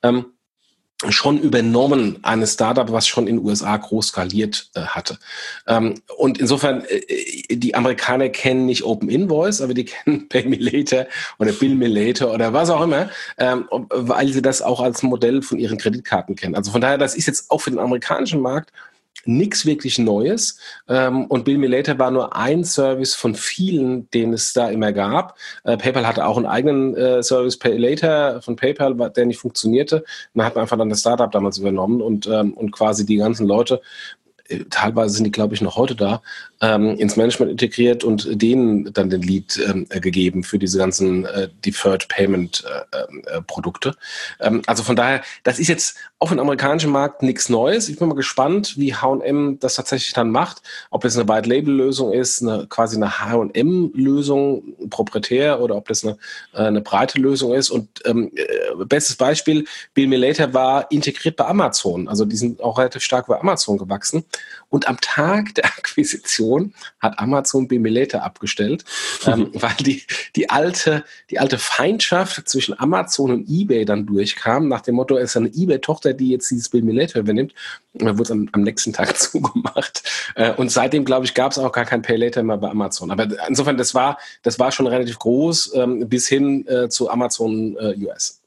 schon übernommen, eine Startup, was schon in den USA groß skaliert hatte. Und insofern, die Amerikaner kennen nicht Open Invoice, aber die kennen Pay Me Later oder Bill Me Later oder was auch immer, weil sie das auch als Modell von ihren Kreditkarten kennen. Also von daher, das ist jetzt auch für den amerikanischen Markt nichts wirklich Neues. Und Bill Me Later war nur ein Service von vielen, den es da immer gab. PayPal hatte auch einen eigenen Service, Pay Later von PayPal, der nicht funktionierte. Man hat einfach dann das Startup damals übernommen und quasi die ganzen Leute, teilweise sind die, glaube ich, noch heute da, ins Management integriert und denen dann den Lead gegeben für diese ganzen Deferred Payment Produkte. Also von daher, das ist jetzt auch für den amerikanischen Markt nichts Neues. Ich bin mal gespannt, wie H&M das tatsächlich dann macht. Ob das eine White-Label-Lösung ist, quasi eine H&M-Lösung, proprietär, oder ob das eine breite Lösung ist. Und bestes Beispiel, Bill Me Later war integriert bei Amazon. Also die sind auch relativ stark bei Amazon gewachsen. Und am Tag der Akquisition hat Amazon Bill Me Later abgestellt, weil die alte Feindschaft zwischen Amazon und eBay dann durchkam, nach dem Motto, es ist eine eBay-Tochter, die jetzt dieses Bill Me Later übernimmt. Und dann wurde es am nächsten Tag zugemacht. Und seitdem, glaube ich, gab es auch gar kein Pay Later mehr bei Amazon. Aber insofern, das war schon relativ groß, bis hin zu Amazon US.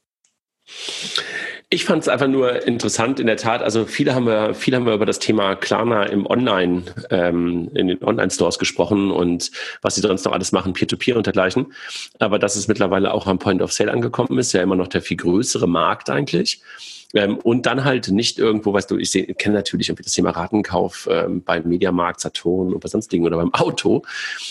Ich fand es einfach nur interessant, in der Tat. Also viel haben wir über das Thema Klarna im in den Online-Stores gesprochen und was sie sonst noch alles machen, Peer-to-Peer und dergleichen. Aber dass es mittlerweile auch am Point of Sale angekommen ist, ja immer noch der viel größere Markt eigentlich. Und dann halt nicht irgendwo, weißt du, ich kenne natürlich irgendwie das Thema Ratenkauf beim Mediamarkt, Saturn oder bei sonstigen oder beim Auto.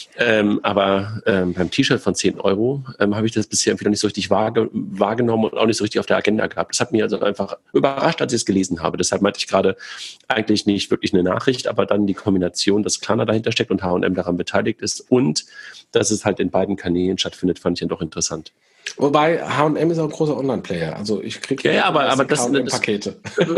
Aber beim T-Shirt von 10 Euro habe ich das bisher wieder nicht so richtig wahrgenommen und auch nicht so richtig auf der Agenda gehabt. Das hat mich also einfach überrascht, als ich es gelesen habe. Deshalb meinte ich gerade eigentlich nicht wirklich eine Nachricht, aber dann die Kombination, dass Klarna dahinter steckt und H&M daran beteiligt ist und dass es halt in beiden Kanälen stattfindet, fand ich dann doch interessant. Wobei H&M ist auch ein großer Online-Player. Also ich kriege aber das Pakete.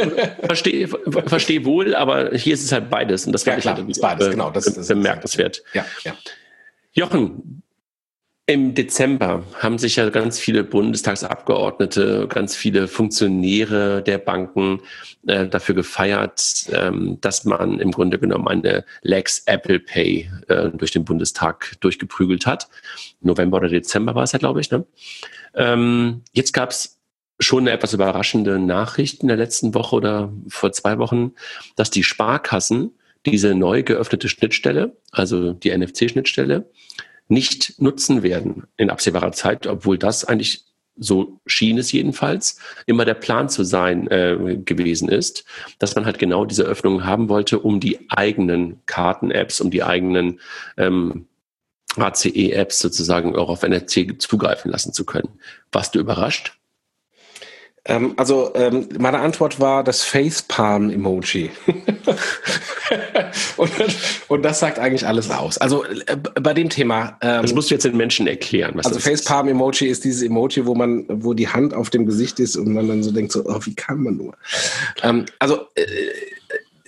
Verstehe wohl, aber hier ist es halt beides und das war beides, genau. Das bemerkenswert. Ja. Jochen, im Dezember haben sich ja ganz viele Bundestagsabgeordnete, ganz viele Funktionäre der Banken dafür gefeiert, dass man im Grunde genommen eine Lex Apple Pay durch den Bundestag durchgeprügelt hat. November oder Dezember war es ja, glaube ich. Ne? Jetzt gab es schon eine etwas überraschende Nachricht in der letzten Woche oder vor 2 Wochen, dass die Sparkassen diese neu geöffnete Schnittstelle, also die NFC-Schnittstelle, nicht nutzen werden in absehbarer Zeit, obwohl das eigentlich, so schien es jedenfalls, immer der Plan zu sein gewesen ist, dass man halt genau diese Öffnung haben wollte, um die eigenen Karten-Apps, um die eigenen ACE-Apps sozusagen auch auf NFC zugreifen lassen zu können. Warst du überrascht? Meine Antwort war das Facepalm-Emoji. und das sagt eigentlich alles aus. Also bei dem Thema... das musst du jetzt den Menschen erklären. Was also Facepalm-Emoji ist dieses Emoji, wo die Hand auf dem Gesicht ist und man dann so denkt, so, oh, wie kann man nur?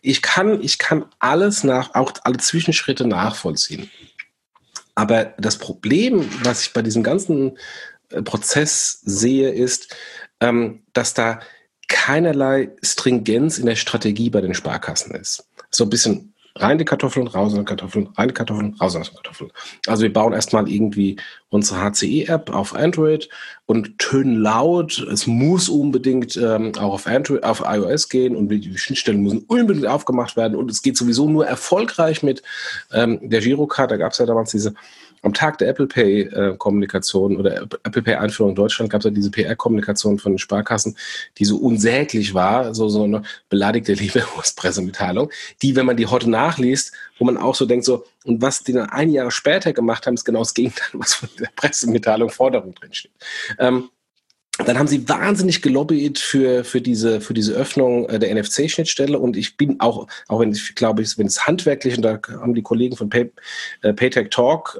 ich kann alles auch alle Zwischenschritte nachvollziehen. Aber das Problem, was ich bei diesem ganzen Prozess sehe, ist, dass da keinerlei Stringenz in der Strategie bei den Sparkassen ist. So ein bisschen rein die Kartoffeln, raus an Kartoffeln, rein die Kartoffeln, raus an Kartoffeln. Also wir bauen erstmal irgendwie unsere HCE-App auf Android und tönen laut, es muss unbedingt auch auf iOS gehen und die Schnittstellen müssen unbedingt aufgemacht werden und es geht sowieso nur erfolgreich mit der Girocard. Da gab es ja damals am Tag der Apple Pay-Kommunikation oder Apple Pay-Einführung in Deutschland gab es ja diese PR-Kommunikation von den Sparkassen, die so unsäglich war, so eine beleidigte Leberwurst-Pressemitteilung, die, wenn man die heute nachliest, wo man auch so denkt, so, und was die dann ein Jahr später gemacht haben, ist genau das Gegenteil, was von der Pressemitteilung Forderung drinsteht. Dann haben sie wahnsinnig gelobbyt für diese Öffnung der NFC-Schnittstelle und ich bin auch wenn ich glaube, wenn es handwerklich, und da haben die Kollegen von Paytech Talk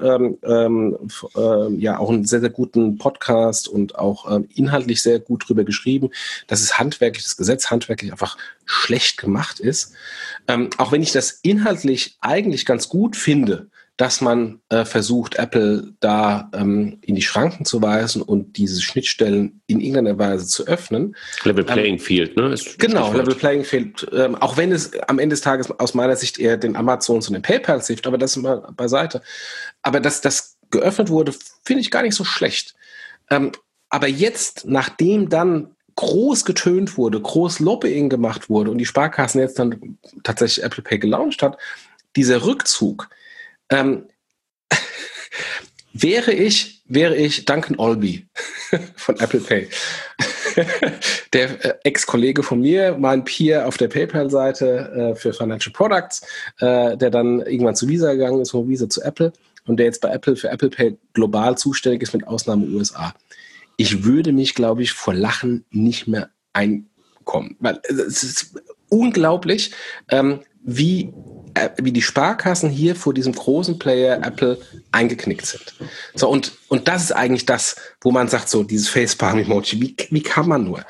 ja auch einen sehr, sehr guten Podcast und auch inhaltlich sehr gut drüber geschrieben, dass es handwerklich, das Gesetz handwerklich einfach schlecht gemacht ist. Auch wenn ich das inhaltlich eigentlich ganz gut finde, dass man versucht, Apple da in die Schranken zu weisen und diese Schnittstellen in irgendeiner Weise zu öffnen. Level Playing Field, ne? Genau, Level Playing Field. Auch wenn es am Ende des Tages aus meiner Sicht eher den Amazons und den PayPals hilft, aber das mal beiseite. Aber dass das geöffnet wurde, finde ich gar nicht so schlecht. Aber jetzt, nachdem dann groß getönt wurde, groß Lobbying gemacht wurde und die Sparkassen jetzt dann tatsächlich Apple Pay gelauncht hat, dieser Rückzug, wäre ich Duncan Olby von Apple Pay, der Ex-Kollege von mir, mein Peer auf der PayPal-Seite für Financial Products, der dann irgendwann zu Visa gegangen ist, von Visa zu Apple und der jetzt bei Apple für Apple Pay global zuständig ist mit Ausnahme USA. Ich würde mich, glaube ich, vor Lachen nicht mehr einkommen, weil es ist unglaublich, wie die Sparkassen hier vor diesem großen Player Apple eingeknickt sind. So, und das ist eigentlich das, wo man sagt, so dieses Facepalm-Emoji, wie kann man nur?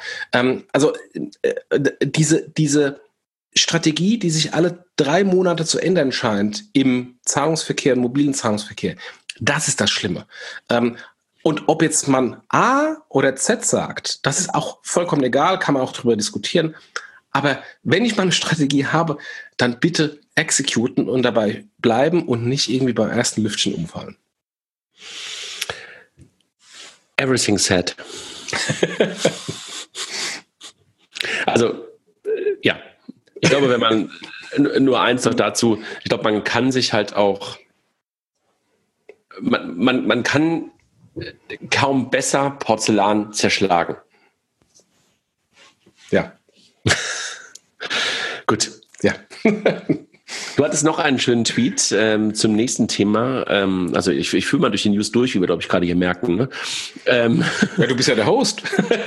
Diese Strategie, die sich alle 3 Monate zu ändern scheint im Zahlungsverkehr, im mobilen Zahlungsverkehr, das ist das Schlimme. Und ob jetzt man A oder Z sagt, das ist auch vollkommen egal, kann man auch drüber diskutieren. Aber wenn ich mal eine Strategie habe, dann bitte exekuten und dabei bleiben und nicht irgendwie beim ersten Lüftchen umfallen. Everything said. Also, ja. Ich glaube, wenn man nur eins noch dazu, ich glaube, man kann sich halt auch, man kann kaum besser Porzellan zerschlagen. Ja. Gut. Ja. Du hattest noch einen schönen Tweet zum nächsten Thema. Also ich führe mal durch die News durch, wie wir, glaube ich, gerade hier merken. Ne? Ja, du bist ja der Host.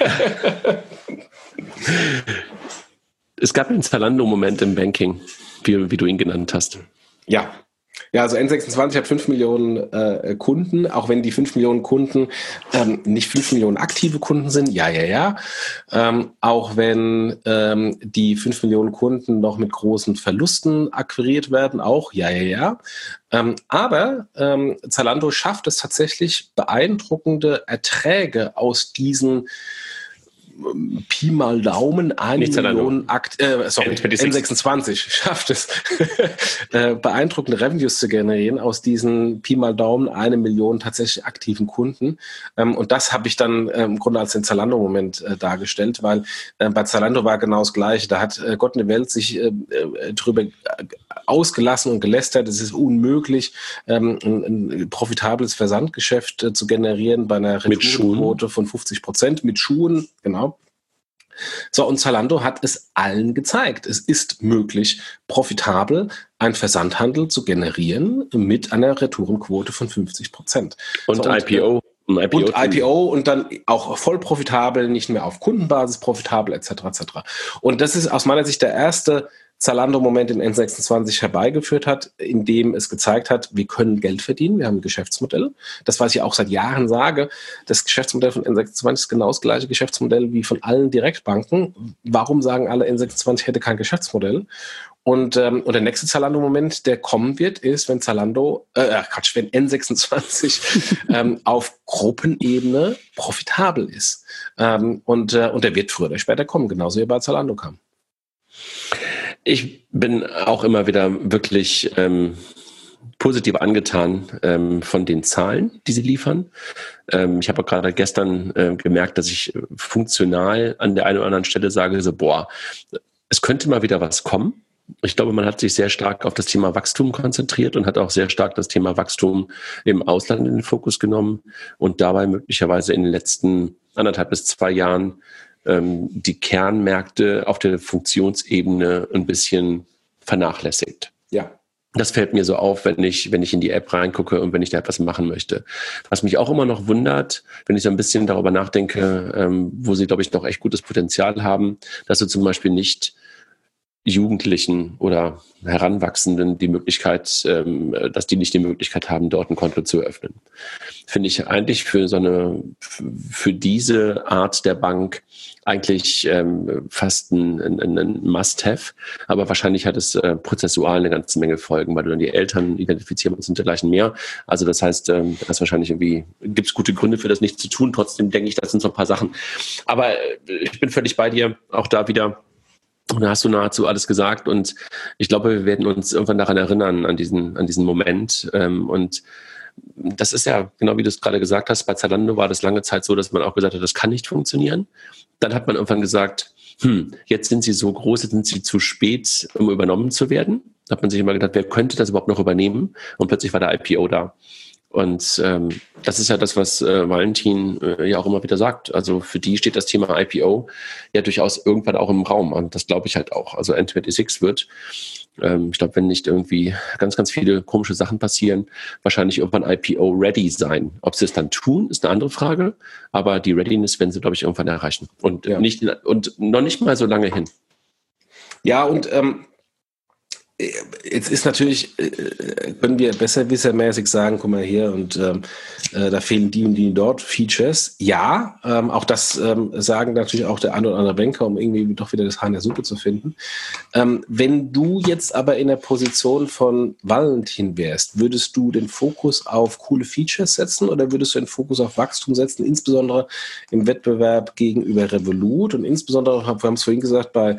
Es gab einen Zalando-Moment im Banking, wie du ihn genannt hast. Ja. Ja, also N26 hat 5 Millionen Kunden, auch wenn die 5 Millionen Kunden nicht 5 Millionen aktive Kunden sind, ja. Auch wenn die 5 Millionen Kunden noch mit großen Verlusten akquiriert werden, auch ja. Aber Zalando schafft es tatsächlich, beeindruckende Erträge aus diesen Pi mal Daumen 1 Million N26 schafft es, beeindruckende Revenues zu generieren aus diesen Pi mal Daumen 1 Million tatsächlich aktiven Kunden. Und das habe ich dann im Grunde als den Zalando-Moment dargestellt, weil bei Zalando war genau das Gleiche. Da hat Gott in der Welt sich drüber ausgelassen und gelästert. Es ist unmöglich, ein profitables Versandgeschäft zu generieren bei einer Retourenquote von 50% mit Schuhen, genau. So, und Zalando hat es allen gezeigt. Es ist möglich, profitabel einen Versandhandel zu generieren mit einer Retourenquote von 50%. Und so, IPO. Und IPO und dann auch voll profitabel, nicht mehr auf Kundenbasis profitabel, etc. Und das ist aus meiner Sicht der erste Zalando im Moment in N26 herbeigeführt hat, indem es gezeigt hat, wir können Geld verdienen, wir haben ein Geschäftsmodell. Das, was ich auch seit Jahren sage, das Geschäftsmodell von N26 ist genau das gleiche Geschäftsmodell wie von allen Direktbanken. Warum sagen alle, N26 hätte kein Geschäftsmodell? Und der nächste Zalando-Moment, der kommen wird, ist, wenn wenn N26 auf Gruppenebene profitabel ist. Und der wird früher oder später kommen, genauso wie er bei Zalando kam. Ich bin auch immer wieder wirklich positiv angetan von den Zahlen, die sie liefern. Ich habe gerade gestern gemerkt, dass ich funktional an der einen oder anderen Stelle sage, so, es könnte mal wieder was kommen. Ich glaube, man hat sich sehr stark auf das Thema Wachstum konzentriert und hat auch sehr stark das Thema Wachstum im Ausland in den Fokus genommen und dabei möglicherweise in den letzten 1,5 bis 2 Jahren die Kernmärkte auf der Funktionsebene ein bisschen vernachlässigt. Ja. Das fällt mir so auf, wenn ich in die App reingucke und wenn ich da etwas machen möchte. Was mich auch immer noch wundert, wenn ich so ein bisschen darüber nachdenke, wo sie, glaube ich, noch echt gutes Potenzial haben, dass sie zum Beispiel nicht Jugendlichen oder Heranwachsenden die Möglichkeit, dass die nicht die Möglichkeit haben, dort ein Konto zu eröffnen. Finde ich eigentlich für diese Art der Bank eigentlich fast ein Must-Have, aber wahrscheinlich hat es prozessual eine ganze Menge Folgen, weil du dann die Eltern identifizieren musst und dergleichen mehr. Also das heißt, das wahrscheinlich gibt es gute Gründe für das nicht zu tun. Trotzdem denke ich, das sind so ein paar Sachen. Aber ich bin völlig bei dir, auch da wieder. Und da hast du nahezu alles gesagt und ich glaube, wir werden uns irgendwann daran erinnern, an diesen Moment. Und das ist ja, genau wie du es gerade gesagt hast, bei Zalando war das lange Zeit so, dass man auch gesagt hat, das kann nicht funktionieren. Dann hat man irgendwann gesagt, jetzt sind sie so groß, jetzt sind sie zu spät, um übernommen zu werden. Da hat man sich immer gedacht, wer könnte das überhaupt noch übernehmen? Und plötzlich war der IPO da. Und das ist ja das, was Valentin ja auch immer wieder sagt. Also für die steht das Thema IPO ja durchaus irgendwann auch im Raum. Und das glaube ich halt auch. Also N26 wird, ich glaube, wenn nicht irgendwie ganz, ganz viele komische Sachen passieren, wahrscheinlich irgendwann IPO-ready sein. Ob sie es dann tun, ist eine andere Frage. Aber die Readiness werden sie, glaube ich, irgendwann erreichen. Und, und noch nicht mal so lange hin. Ja, und jetzt ist natürlich, können wir besserwissermäßig sagen, guck mal hier und da fehlen die und die dort Features. Ja, auch das sagen natürlich auch der eine oder andere Banker, um irgendwie doch wieder das Haar in der Suppe zu finden. Wenn du jetzt aber in der Position von Valentin wärst, würdest du den Fokus auf coole Features setzen oder würdest du den Fokus auf Wachstum setzen, insbesondere im Wettbewerb gegenüber Revolut und insbesondere, wir haben es vorhin gesagt, bei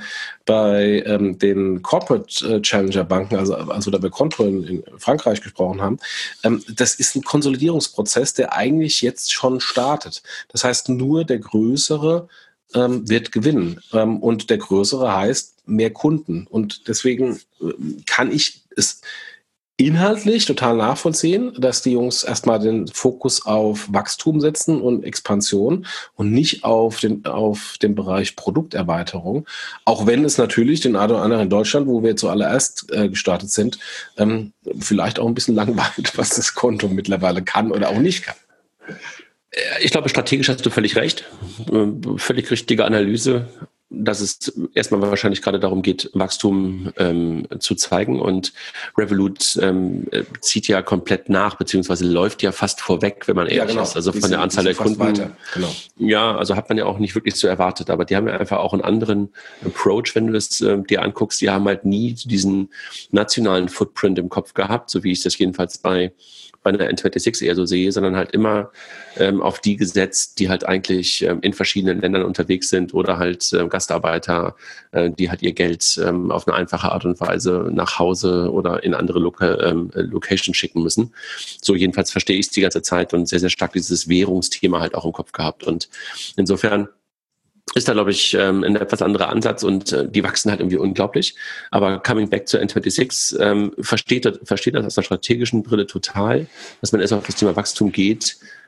den Corporate Challenger-Banken, also da wir Konto in Frankreich gesprochen haben, das ist ein Konsolidierungsprozess, der eigentlich jetzt schon startet. Das heißt, nur der Größere wird gewinnen. Und der Größere heißt mehr Kunden. Und deswegen kann ich es inhaltlich total nachvollziehen, dass die Jungs erstmal den Fokus auf Wachstum setzen und Expansion und nicht auf den Bereich Produkterweiterung. Auch wenn es natürlich den einen oder anderen in Deutschland, wo wir zuallererst gestartet sind, vielleicht auch ein bisschen langweilt, was das Konto mittlerweile kann oder auch nicht kann. Ich glaube, strategisch hast du völlig recht. Völlig richtige Analyse, dass es erstmal wahrscheinlich gerade darum geht, Wachstum zu zeigen. Und Revolut zieht ja komplett nach, beziehungsweise läuft ja fast vorweg, wenn man ehrlich ist. Also von der Anzahl der Kunden. Weiter. Genau. Ja, also hat man ja auch nicht wirklich so erwartet. Aber die haben ja einfach auch einen anderen Approach, wenn du das dir anguckst. Die haben halt nie diesen nationalen Footprint im Kopf gehabt, so wie ich das jedenfalls bei einer N26 eher so sehe, sondern halt immer auf die gesetzt, die halt eigentlich in verschiedenen Ländern unterwegs sind oder halt Gastarbeiter, die halt ihr Geld auf eine einfache Art und Weise nach Hause oder in andere Locations schicken müssen. So jedenfalls verstehe ich es die ganze Zeit und sehr, sehr stark dieses Währungsthema halt auch im Kopf gehabt. Und insofern ist da, glaube ich, ein etwas anderer Ansatz und die wachsen halt irgendwie unglaublich. Aber coming back zu N26, versteht das aus der strategischen Brille total, dass man erst auf das Thema Wachstum geht,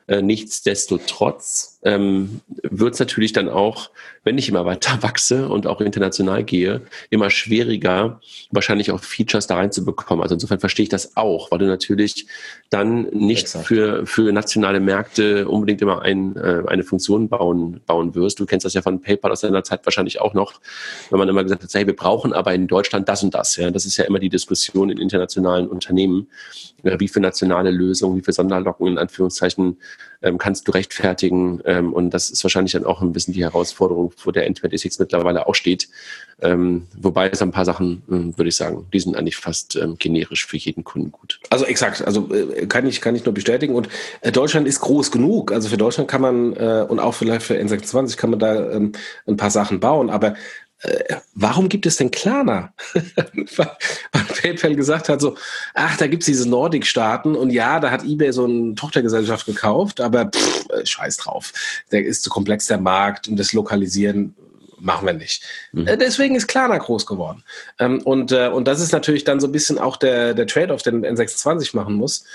Nichtsdestotrotz wird es natürlich dann auch, wenn ich immer weiter wachse und auch international gehe, immer schwieriger, wahrscheinlich auch Features da reinzubekommen. Also insofern verstehe ich das auch, weil du natürlich dann nicht für nationale Märkte unbedingt immer eine Funktion bauen wirst. Du kennst das ja von PayPal aus deiner Zeit wahrscheinlich auch noch, wenn man immer gesagt hat, hey, wir brauchen aber in Deutschland das und das. Ja, das ist ja immer die Diskussion in internationalen Unternehmen. Wie für nationale Lösungen, wie für Sonderlocken in Anführungszeichen kannst du rechtfertigen. Und das ist wahrscheinlich dann auch ein bisschen die Herausforderung, wo der N26 mittlerweile auch steht. Wobei es ein paar Sachen, würde ich sagen, die sind eigentlich fast generisch für jeden Kunden gut. Also exakt, also kann ich nur bestätigen. Und Deutschland ist groß genug. Also für Deutschland kann man und auch vielleicht für N26 kann man da ein paar Sachen bauen. Aber warum gibt es denn Klarna? Weil PayPal gesagt hat so, da gibt's diese Nordic-Staaten und ja, da hat eBay so eine Tochtergesellschaft gekauft, aber scheiß drauf. Der ist zu komplex, der Markt, und das Lokalisieren machen wir nicht. Deswegen ist Klarna groß geworden. Und das ist natürlich dann so ein bisschen auch der Trade-off, den N26 machen muss.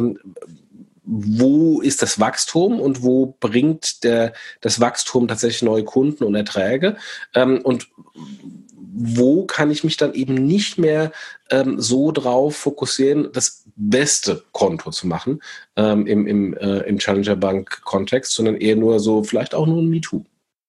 Wo ist das Wachstum und wo bringt das Wachstum tatsächlich neue Kunden und Erträge? Und wo kann ich mich dann eben nicht mehr so drauf fokussieren, das beste Konto zu machen im Challenger Bank Kontext, sondern eher nur so, vielleicht auch nur ein MeToo.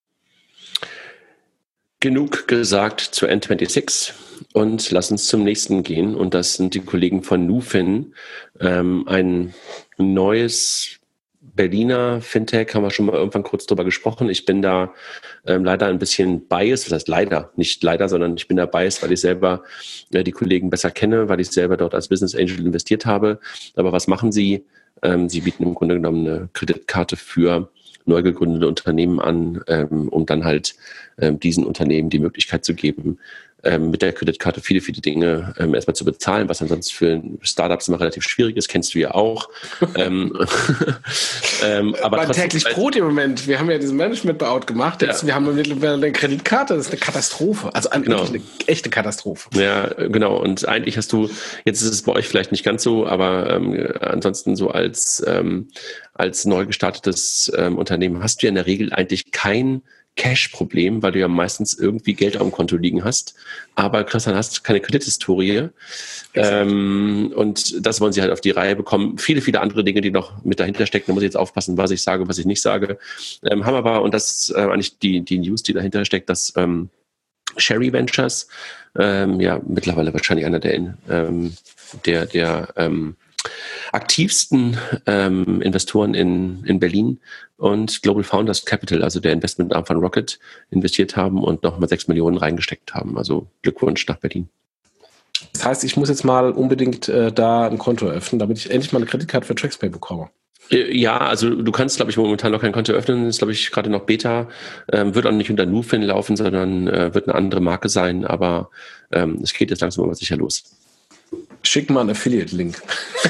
Genug gesagt zu N26 und lass uns zum nächsten gehen. Und das sind die Kollegen von Nufin, ein neues Berliner Fintech, haben wir schon mal irgendwann kurz drüber gesprochen. Ich bin da leider ein bisschen biased, das heißt leider, nicht leider, sondern ich bin da biased, weil ich selber die Kollegen besser kenne, weil ich selber dort als Business Angel investiert habe. Aber was machen sie? Sie bieten im Grunde genommen eine Kreditkarte für neu gegründete Unternehmen an, um dann halt diesen Unternehmen die Möglichkeit zu geben, mit der Kreditkarte viele, viele Dinge erstmal zu bezahlen, was ansonsten für Startups immer relativ schwierig ist, kennst du ja auch. Aber täglich Brot im Moment. Wir haben ja diesen Management-Buyout gemacht. Jetzt, wir haben mittlerweile eine Kreditkarte. Das ist eine Katastrophe. Also eine echte Katastrophe. Ja, genau. Und eigentlich hast du, jetzt ist es bei euch vielleicht nicht ganz so, aber ansonsten so als neu gestartetes Unternehmen hast du ja in der Regel eigentlich kein Cash-Problem, weil du ja meistens irgendwie Geld auf dem Konto liegen hast, aber dann hast du keine Kredithistorie. Und das wollen sie halt auf die Reihe bekommen. Viele, viele andere Dinge, die noch mit dahinter stecken. Da muss ich jetzt aufpassen, was ich sage, was ich nicht sage. Haben aber, und das ist eigentlich die News, die dahinter steckt, dass Sherry Ventures, mittlerweile wahrscheinlich einer der aktivsten Investoren in Berlin und Global Founders Capital, also der Investmentarm von Rocket, investiert haben und nochmal 6 Millionen reingesteckt haben. Also Glückwunsch nach Berlin. Das heißt, ich muss jetzt mal unbedingt da ein Konto öffnen, damit ich endlich mal eine Kreditkarte für TraxPay bekomme. Ja, also du kannst, glaube ich, momentan noch kein Konto öffnen. Das ist, glaube ich, gerade noch Beta. Wird auch nicht unter Nufin laufen, sondern wird eine andere Marke sein. Aber es geht jetzt langsam aber sicher los. Schick mal einen Affiliate-Link.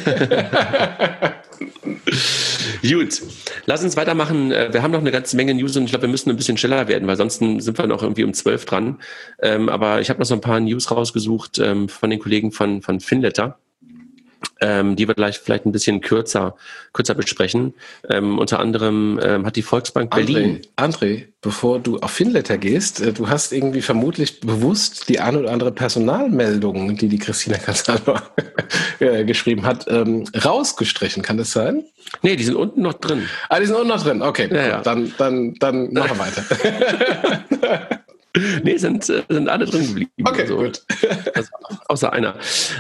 Gut, lass uns weitermachen. Wir haben noch eine ganze Menge News und ich glaube, wir müssen ein bisschen schneller werden, weil sonst sind wir noch irgendwie um 12 dran. Aber ich habe noch so ein paar News rausgesucht von den Kollegen von Finletter, die wir vielleicht ein bisschen kürzer besprechen. Unter anderem hat die Volksbank Berlin... André, bevor du auf Finletter gehst, du hast irgendwie vermutlich bewusst die ein oder andere Personalmeldung, die Christina Casalo geschrieben hat, rausgestrichen. Kann das sein? Nee, die sind unten noch drin. Die sind unten noch drin. Okay, ja. Dann machen wir weiter. Nee, sind alle drin geblieben. Okay, so. Gut. Also, außer einer.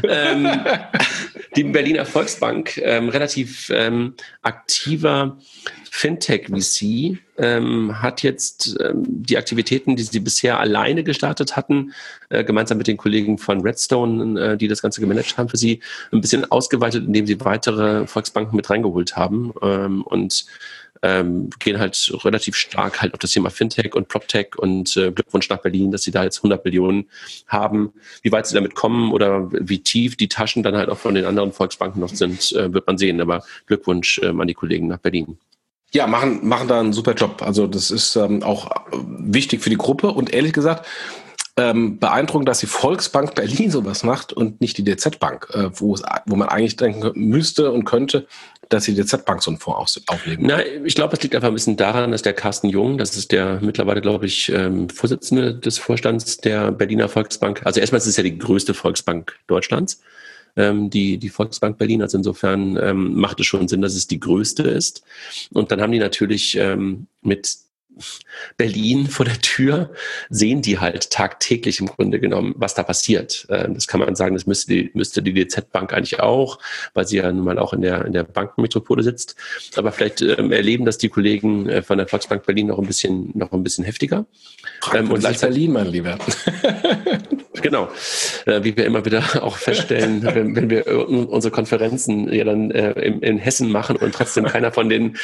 Die Berliner Volksbank, relativ aktiver Fintech-VC, hat jetzt die Aktivitäten, die sie bisher alleine gestartet hatten, gemeinsam mit den Kollegen von Redstone, die das Ganze gemanagt haben für sie, ein bisschen ausgeweitet, indem sie weitere Volksbanken mit reingeholt haben und gehen halt relativ stark halt auf das Thema Fintech und PropTech und Glückwunsch nach Berlin, dass sie da jetzt 100 Millionen haben. Wie weit sie damit kommen oder wie tief die Taschen dann halt auch von den anderen Volksbanken noch sind, wird man sehen. Aber Glückwunsch an die Kollegen nach Berlin. Ja, machen da einen super Job. Also das ist auch wichtig für die Gruppe und ehrlich gesagt beeindruckend, dass die Volksbank Berlin sowas macht und nicht die DZ Bank, wo man eigentlich denken müsste und könnte, dass die DZ-Bank so einen Fonds auflegen? Na, ich glaube, es liegt einfach ein bisschen daran, dass der Carsten Jung, das ist der mittlerweile, glaube ich, Vorsitzende des Vorstands der Berliner Volksbank. Also erstmal ist es ja die größte Volksbank Deutschlands, die Volksbank Berlin. Also insofern macht es schon Sinn, dass es die größte ist. Und dann haben die natürlich mit Berlin vor der Tür, sehen die halt tagtäglich im Grunde genommen, was da passiert. Das kann man sagen, das müsste die DZ-Bank eigentlich auch, weil sie ja nun mal auch in der Bankenmetropole sitzt. Aber vielleicht erleben das die Kollegen von der Volksbank Berlin noch ein bisschen heftiger. Und Berlin, mein Lieber. Genau, wie wir immer wieder auch feststellen, wenn wir unsere Konferenzen ja dann in Hessen machen und trotzdem keiner von den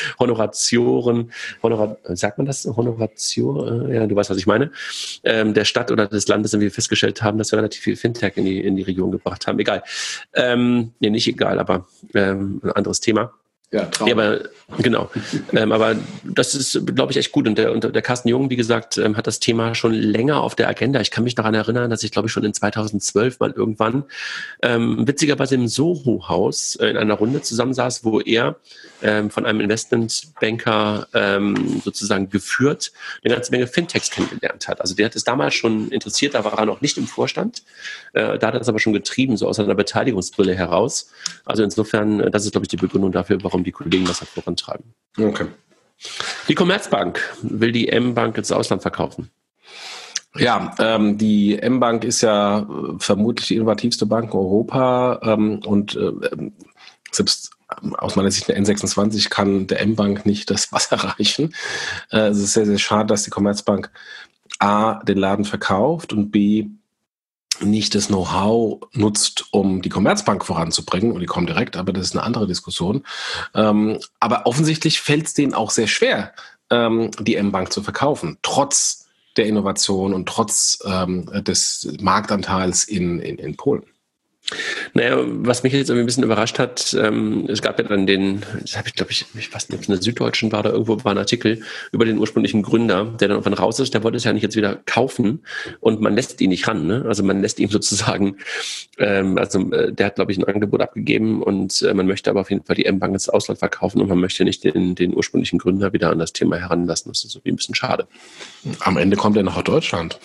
sagt man das? Honoratio, ja, du weißt, was ich meine, der Stadt oder des Landes irgendwie festgestellt haben, dass wir relativ viel Fintech in die Region gebracht haben. Egal. Nee, nicht egal, aber ein anderes Thema. Ja, ja, aber genau. Aber das ist, glaube ich, echt gut. Und der Carsten Jung, wie gesagt, hat das Thema schon länger auf der Agenda. Ich kann mich daran erinnern, dass ich, glaube ich, schon in 2012 mal irgendwann witzigerweise im Soho-Haus in einer Runde zusammensaß, wo er von einem Investmentbanker sozusagen geführt eine ganze Menge Fintechs kennengelernt hat. Also der hat es damals schon interessiert, da war er noch nicht im Vorstand. Da hat er es aber schon getrieben, so aus einer Beteiligungsbrille heraus. Also insofern, das ist, glaube ich, die Begründung dafür, warum die Kollegen das halt vorantreiben. Okay. Die Commerzbank will die M-Bank ins Ausland verkaufen. Ja, die M-Bank ist ja vermutlich die innovativste Bank in Europa und selbst aus meiner Sicht eine N26 kann der M-Bank nicht das Wasser reichen. Es ist sehr, sehr schade, dass die Commerzbank A, den Laden verkauft und B, nicht das Know-how nutzt, um die Commerzbank voranzubringen, und die kommen direkt, aber das ist eine andere Diskussion. Aber offensichtlich fällt es denen auch sehr schwer, die M-Bank zu verkaufen, trotz der Innovation und trotz des Marktanteils in Polen. Naja, was mich jetzt irgendwie ein bisschen überrascht hat, es gab ja dann das habe ich, glaube ich weiß nicht, ob es in der Süddeutschen war, da irgendwo war ein Artikel über den ursprünglichen Gründer, der dann irgendwann raus ist, der wollte es ja nicht jetzt wieder kaufen und man lässt ihn nicht ran, ne? Also man lässt ihm sozusagen, der hat, glaube ich, ein Angebot abgegeben und man möchte aber auf jeden Fall die M-Bank ins Ausland verkaufen und man möchte nicht den ursprünglichen Gründer wieder an das Thema heranlassen. Das ist so wie ein bisschen schade. Am Ende kommt er nach Deutschland.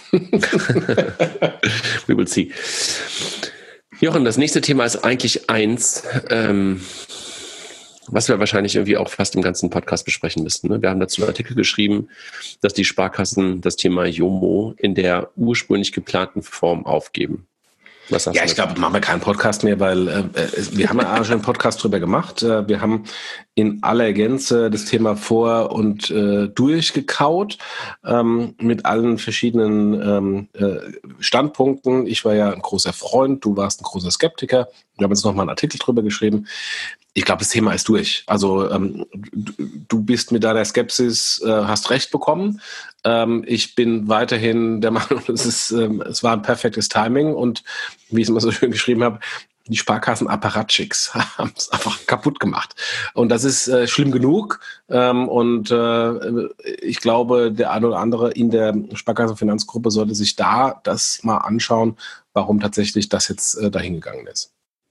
We will see. Jochen, das nächste Thema ist eigentlich eins, was wir wahrscheinlich irgendwie auch fast im ganzen Podcast besprechen müssten. Ne? Wir haben dazu einen Artikel geschrieben, dass die Sparkassen das Thema JOMO in der ursprünglich geplanten Form aufgeben. Ja, ich glaube, machen wir keinen Podcast mehr, weil wir haben ja schon einen Podcast drüber gemacht. Wir haben in aller Gänze das Thema vor- und durchgekaut mit allen verschiedenen Standpunkten. Ich war ja ein großer Freund, du warst ein großer Skeptiker. Wir haben jetzt nochmal einen Artikel drüber geschrieben. Ich glaube, das Thema ist durch. Also du bist mit deiner Skepsis, hast recht bekommen. Ich bin weiterhin der Meinung, es war ein perfektes Timing und wie ich es immer so schön geschrieben habe, die Sparkassen-Apparatschicks haben es einfach kaputt gemacht. Und das ist schlimm genug. Ich glaube, der eine oder andere in der Sparkassen-Finanzgruppe sollte sich da das mal anschauen, warum tatsächlich das jetzt dahin gegangen ist.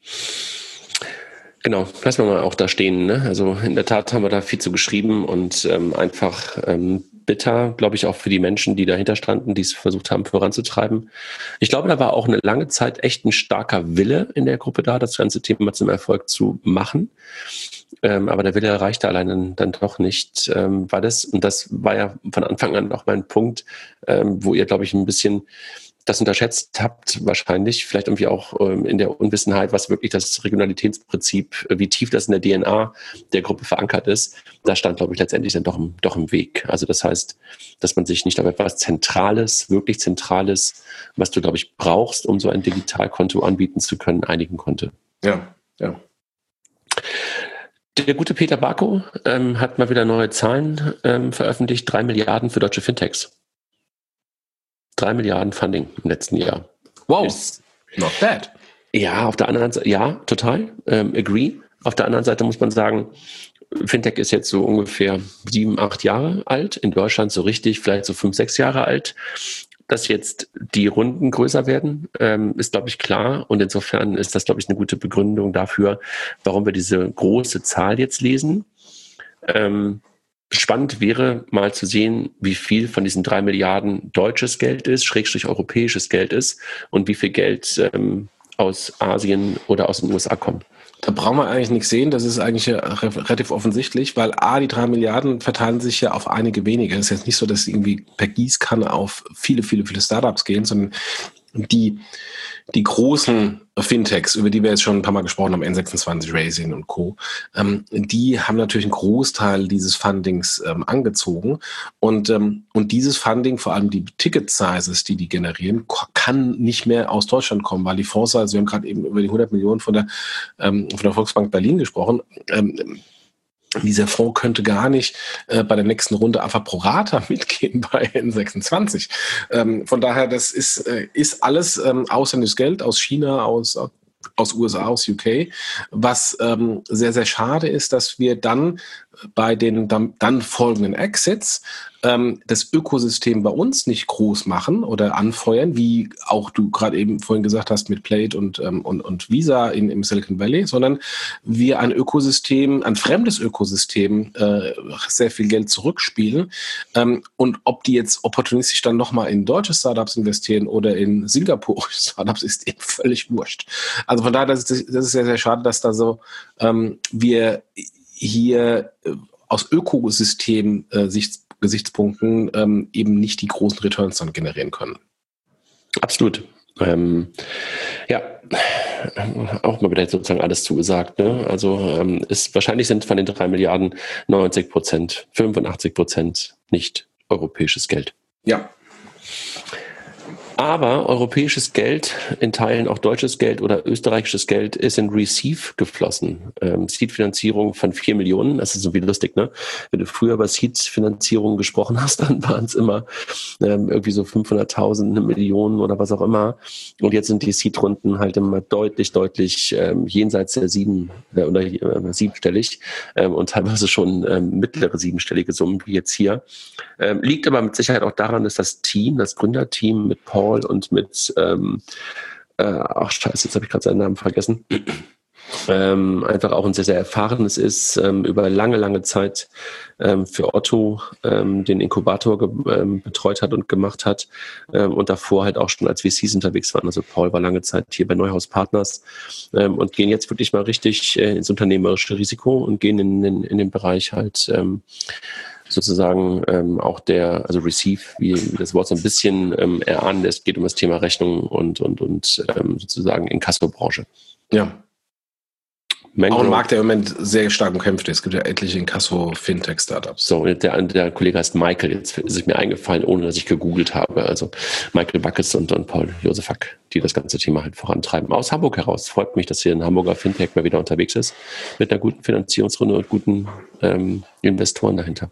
Genau, lassen wir mal auch da stehen. Ne? Also in der Tat haben wir da viel zu geschrieben und einfach bitter, glaube ich, auch für die Menschen, die dahinter standen, die es versucht haben voranzutreiben. Ich glaube, da war auch eine lange Zeit echt ein starker Wille in der Gruppe da, das ganze Thema zum Erfolg zu machen. Aber der Wille reichte allein dann doch nicht. Und das war ja von Anfang an auch mein Punkt, wo ihr, glaube ich, ein bisschen das unterschätzt habt, wahrscheinlich, vielleicht irgendwie auch in der Unwissenheit, was wirklich das Regionalitätsprinzip, wie tief das in der DNA der Gruppe verankert ist, da stand, glaube ich, letztendlich dann doch im Weg. Also das heißt, dass man sich nicht auf etwas Zentrales, wirklich Zentrales, was du, glaube ich, brauchst, um so ein Digitalkonto anbieten zu können, einigen konnte. Ja. Der gute Peter Barkow hat mal wieder neue Zahlen veröffentlicht, 3 Milliarden für deutsche Fintechs. 3 Milliarden Funding im letzten Jahr. Wow, not bad. Ja, auf der anderen Seite, ja, total, agree. Auf der anderen Seite muss man sagen, Fintech ist jetzt so ungefähr 7, 8 Jahre alt. In Deutschland so richtig, vielleicht so 5, 6 Jahre alt. dass jetzt die Runden größer werden, ist, glaube ich, klar. Und insofern ist das, glaube ich, eine gute Begründung dafür, warum wir diese große Zahl jetzt lesen. Spannend wäre mal zu sehen, wie viel von diesen 3 Milliarden deutsches Geld ist, / europäisches Geld ist und wie viel Geld aus Asien oder aus den USA kommt. Da brauchen wir eigentlich nichts sehen, das ist eigentlich relativ offensichtlich, weil die 3 Milliarden verteilen sich ja auf einige wenige. Es ist jetzt nicht so, dass sie irgendwie per Gießkanne auf viele Startups gehen, sondern die großen Fintechs, über die wir jetzt schon ein paar Mal gesprochen haben, N26, Raisin und Co., die haben natürlich einen Großteil dieses Fundings angezogen. Und dieses Funding, vor allem die Ticket-Sizes, die generieren, kann nicht mehr aus Deutschland kommen, weil die Fonds, also wir haben gerade eben über die 100 Millionen von der Volksbank Berlin gesprochen, dieser Fonds könnte gar nicht bei der nächsten Runde einfach pro Rata mitgehen bei N26. Von daher, das ist alles ausländisches Geld aus China, aus USA, aus UK, was sehr, sehr schade ist, dass wir dann bei den dann folgenden Exits das Ökosystem bei uns nicht groß machen oder anfeuern, wie auch du gerade eben vorhin gesagt hast mit Plate und Visa im Silicon Valley, sondern wir ein fremdes Ökosystem sehr viel Geld zurückspielen. Und ob die jetzt opportunistisch dann nochmal in deutsche Startups investieren oder in singapurische Startups, ist eben völlig wurscht. Also von daher, das ist sehr, sehr schade, dass da so wir hier aus Ökosystem-Gesichtspunkten eben nicht die großen Returns dann generieren können. Absolut. Ja, auch mal wieder sozusagen alles zugesagt. Ne? Also wahrscheinlich sind von den 3 Milliarden 90%, 85% nicht europäisches Geld. Ja. Aber europäisches Geld, in Teilen auch deutsches Geld oder österreichisches Geld, ist in Receive geflossen. Seed-Finanzierung von 4 Millionen, das ist so wie lustig, ne? Wenn du früher über Seed-Finanzierung gesprochen hast, dann waren es immer irgendwie so 500.000, 1 Million oder was auch immer. Und jetzt sind die Seed-Runden halt immer deutlich jenseits der 7stellig und teilweise schon mittlere 7-stellige Summen, wie jetzt hier. Liegt aber mit Sicherheit auch daran, dass das Gründerteam mit Paul und mit, jetzt habe ich gerade seinen Namen vergessen, einfach auch ein sehr, sehr erfahrenes ist, über lange Zeit für Otto den Inkubator betreut hat und gemacht hat und davor halt auch schon als VCs unterwegs waren. Also Paul war lange Zeit hier bei Neuhaus Partners und gehen jetzt wirklich mal richtig ins unternehmerische Risiko und gehen in den Bereich halt sozusagen auch also Receive, wie das Wort so ein bisschen erahnen lässt, geht um das Thema Rechnung und sozusagen Inkasso-Branche. Ja. Auch ein Markt, der im Moment sehr stark umkämpft ist. Es gibt ja etliche Inkasso-Fintech-Startups. So, der Kollege heißt Michael. Jetzt ist es mir eingefallen, ohne dass ich gegoogelt habe. Also Michael Backes und Paul Josefak, die das ganze Thema halt vorantreiben. Aus Hamburg heraus. Freut mich, dass hier ein Hamburger Fintech mal wieder unterwegs ist. Mit einer guten Finanzierungsrunde und guten Investoren dahinter.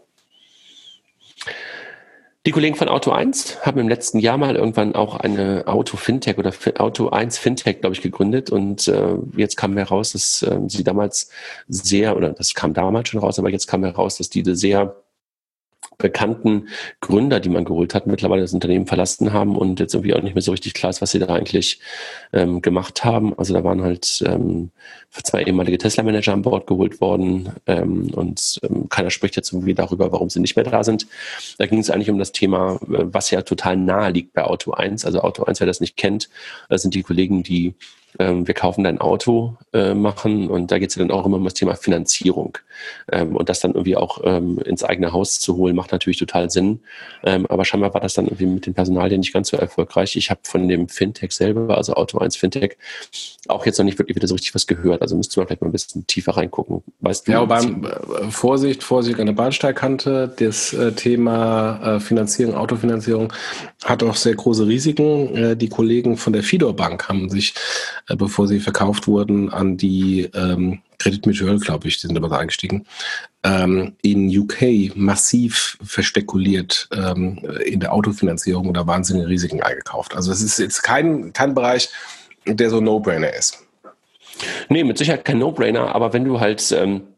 Die Kollegen von Auto1 haben im letzten Jahr mal irgendwann auch eine Auto-Fintech oder Auto1-Fintech, glaube ich, gegründet. Und jetzt kam heraus, dass sie damals das kam damals schon raus, aber jetzt kam heraus, dass diese sehr bekannten Gründer, die man geholt hat, mittlerweile das Unternehmen verlassen haben und jetzt irgendwie auch nicht mehr so richtig klar ist, was sie da eigentlich gemacht haben. Also da waren halt 2 ehemalige Tesla-Manager an Bord geholt worden und keiner spricht jetzt irgendwie darüber, warum sie nicht mehr da sind. Da ging es eigentlich um das Thema, was ja total nahe liegt bei Auto1. Also Auto1, wer das nicht kennt, das sind die Kollegen, die wir kaufen dein Auto machen und da geht es ja dann auch immer um das Thema Finanzierung und das dann irgendwie auch ins eigene Haus zu holen, macht natürlich total Sinn, aber scheinbar war das dann irgendwie mit dem Personalien nicht ganz so erfolgreich. Ich habe von dem Fintech selber, also Auto1 Fintech, auch jetzt noch nicht wirklich wieder so richtig was gehört, also müsste man vielleicht mal ein bisschen tiefer reingucken. Weißt du? Ja, beim Vorsicht an der Bahnsteigkante, das Thema Finanzierung, Autofinanzierung hat auch sehr große Risiken. Die Kollegen von der Fidor Bank haben sich, bevor sie verkauft wurden, an die Credit Mutual, glaube ich, die sind aber eingestiegen, in UK massiv verspekuliert in der Autofinanzierung und da wahnsinnige Risiken eingekauft. Also es ist jetzt kein Bereich, der so No-Brainer ist. Nee, mit Sicherheit kein No-Brainer, aber wenn du halt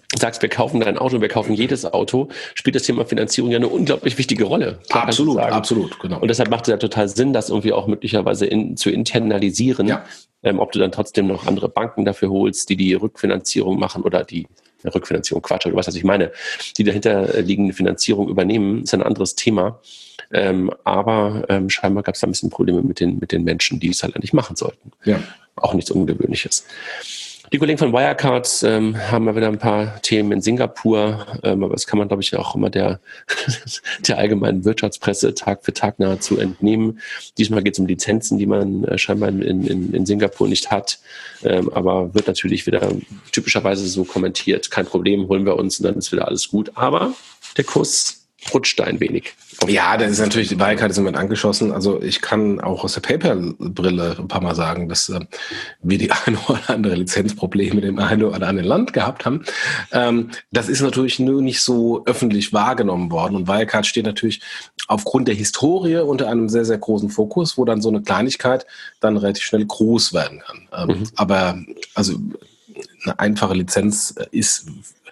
sagst, wir kaufen dein Auto, wir kaufen jedes Auto, spielt das Thema Finanzierung ja eine unglaublich wichtige Rolle. Absolut, genau. Und deshalb macht es ja total Sinn, das irgendwie auch möglicherweise zu internalisieren, ob du dann trotzdem noch andere Banken dafür holst, die Rückfinanzierung machen oder die Rückfinanzierung, Quatsch, oder was ich meine, die dahinter liegende Finanzierung übernehmen, ist ein anderes Thema. Aber scheinbar gab es da ein bisschen Probleme mit den Menschen, die es halt nicht machen sollten. Ja. Auch nichts Ungewöhnliches. Die Kollegen von Wirecard haben ja wieder ein paar Themen in Singapur, aber das kann man, glaube ich, auch immer der allgemeinen Wirtschaftspresse Tag für Tag nahezu entnehmen. Diesmal geht es um Lizenzen, die man scheinbar in Singapur nicht hat, aber wird natürlich wieder typischerweise so kommentiert, kein Problem, holen wir uns und dann ist wieder alles gut. Aber der Kurs rutscht da ein wenig. Ja, das ist natürlich, die Wirecard ist jemand angeschossen. Also ich kann auch aus der PayPal-Brille ein paar Mal sagen, dass wir die eine oder andere Lizenzprobleme mit dem einen oder anderen Land gehabt haben. Das ist natürlich nur nicht so öffentlich wahrgenommen worden. Und Wirecard steht natürlich aufgrund der Historie unter einem sehr, sehr großen Fokus, wo dann so eine Kleinigkeit dann relativ schnell groß werden kann. Aber also eine einfache Lizenz ist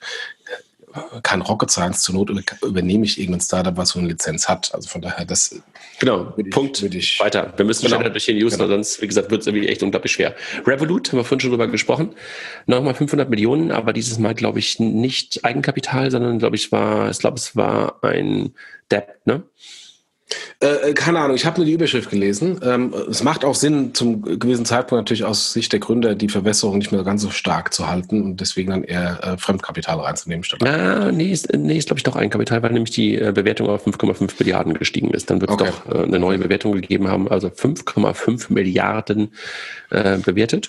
kein Rocket Science, zur Not übernehme ich irgendein Startup, was so eine Lizenz hat. Also von daher, das Punkt weiter. Wir müssen schneller durch die News, sonst, wie gesagt, wird es irgendwie echt unglaublich schwer. Revolut, haben wir vorhin schon drüber gesprochen, nochmal 500 Millionen, aber dieses Mal, glaube ich, nicht Eigenkapital, sondern, es war ein Debt, ne? Keine Ahnung, ich habe nur die Überschrift gelesen. Es macht auch Sinn, zum gewissen Zeitpunkt natürlich aus Sicht der Gründer die Verwässerung nicht mehr ganz so stark zu halten und deswegen dann eher Fremdkapital reinzunehmen. Ist glaube ich doch Eigenkapital, weil nämlich die Bewertung auf 5,5 Milliarden gestiegen ist. Dann wird es doch eine neue Bewertung gegeben haben, also 5,5 Milliarden bewertet.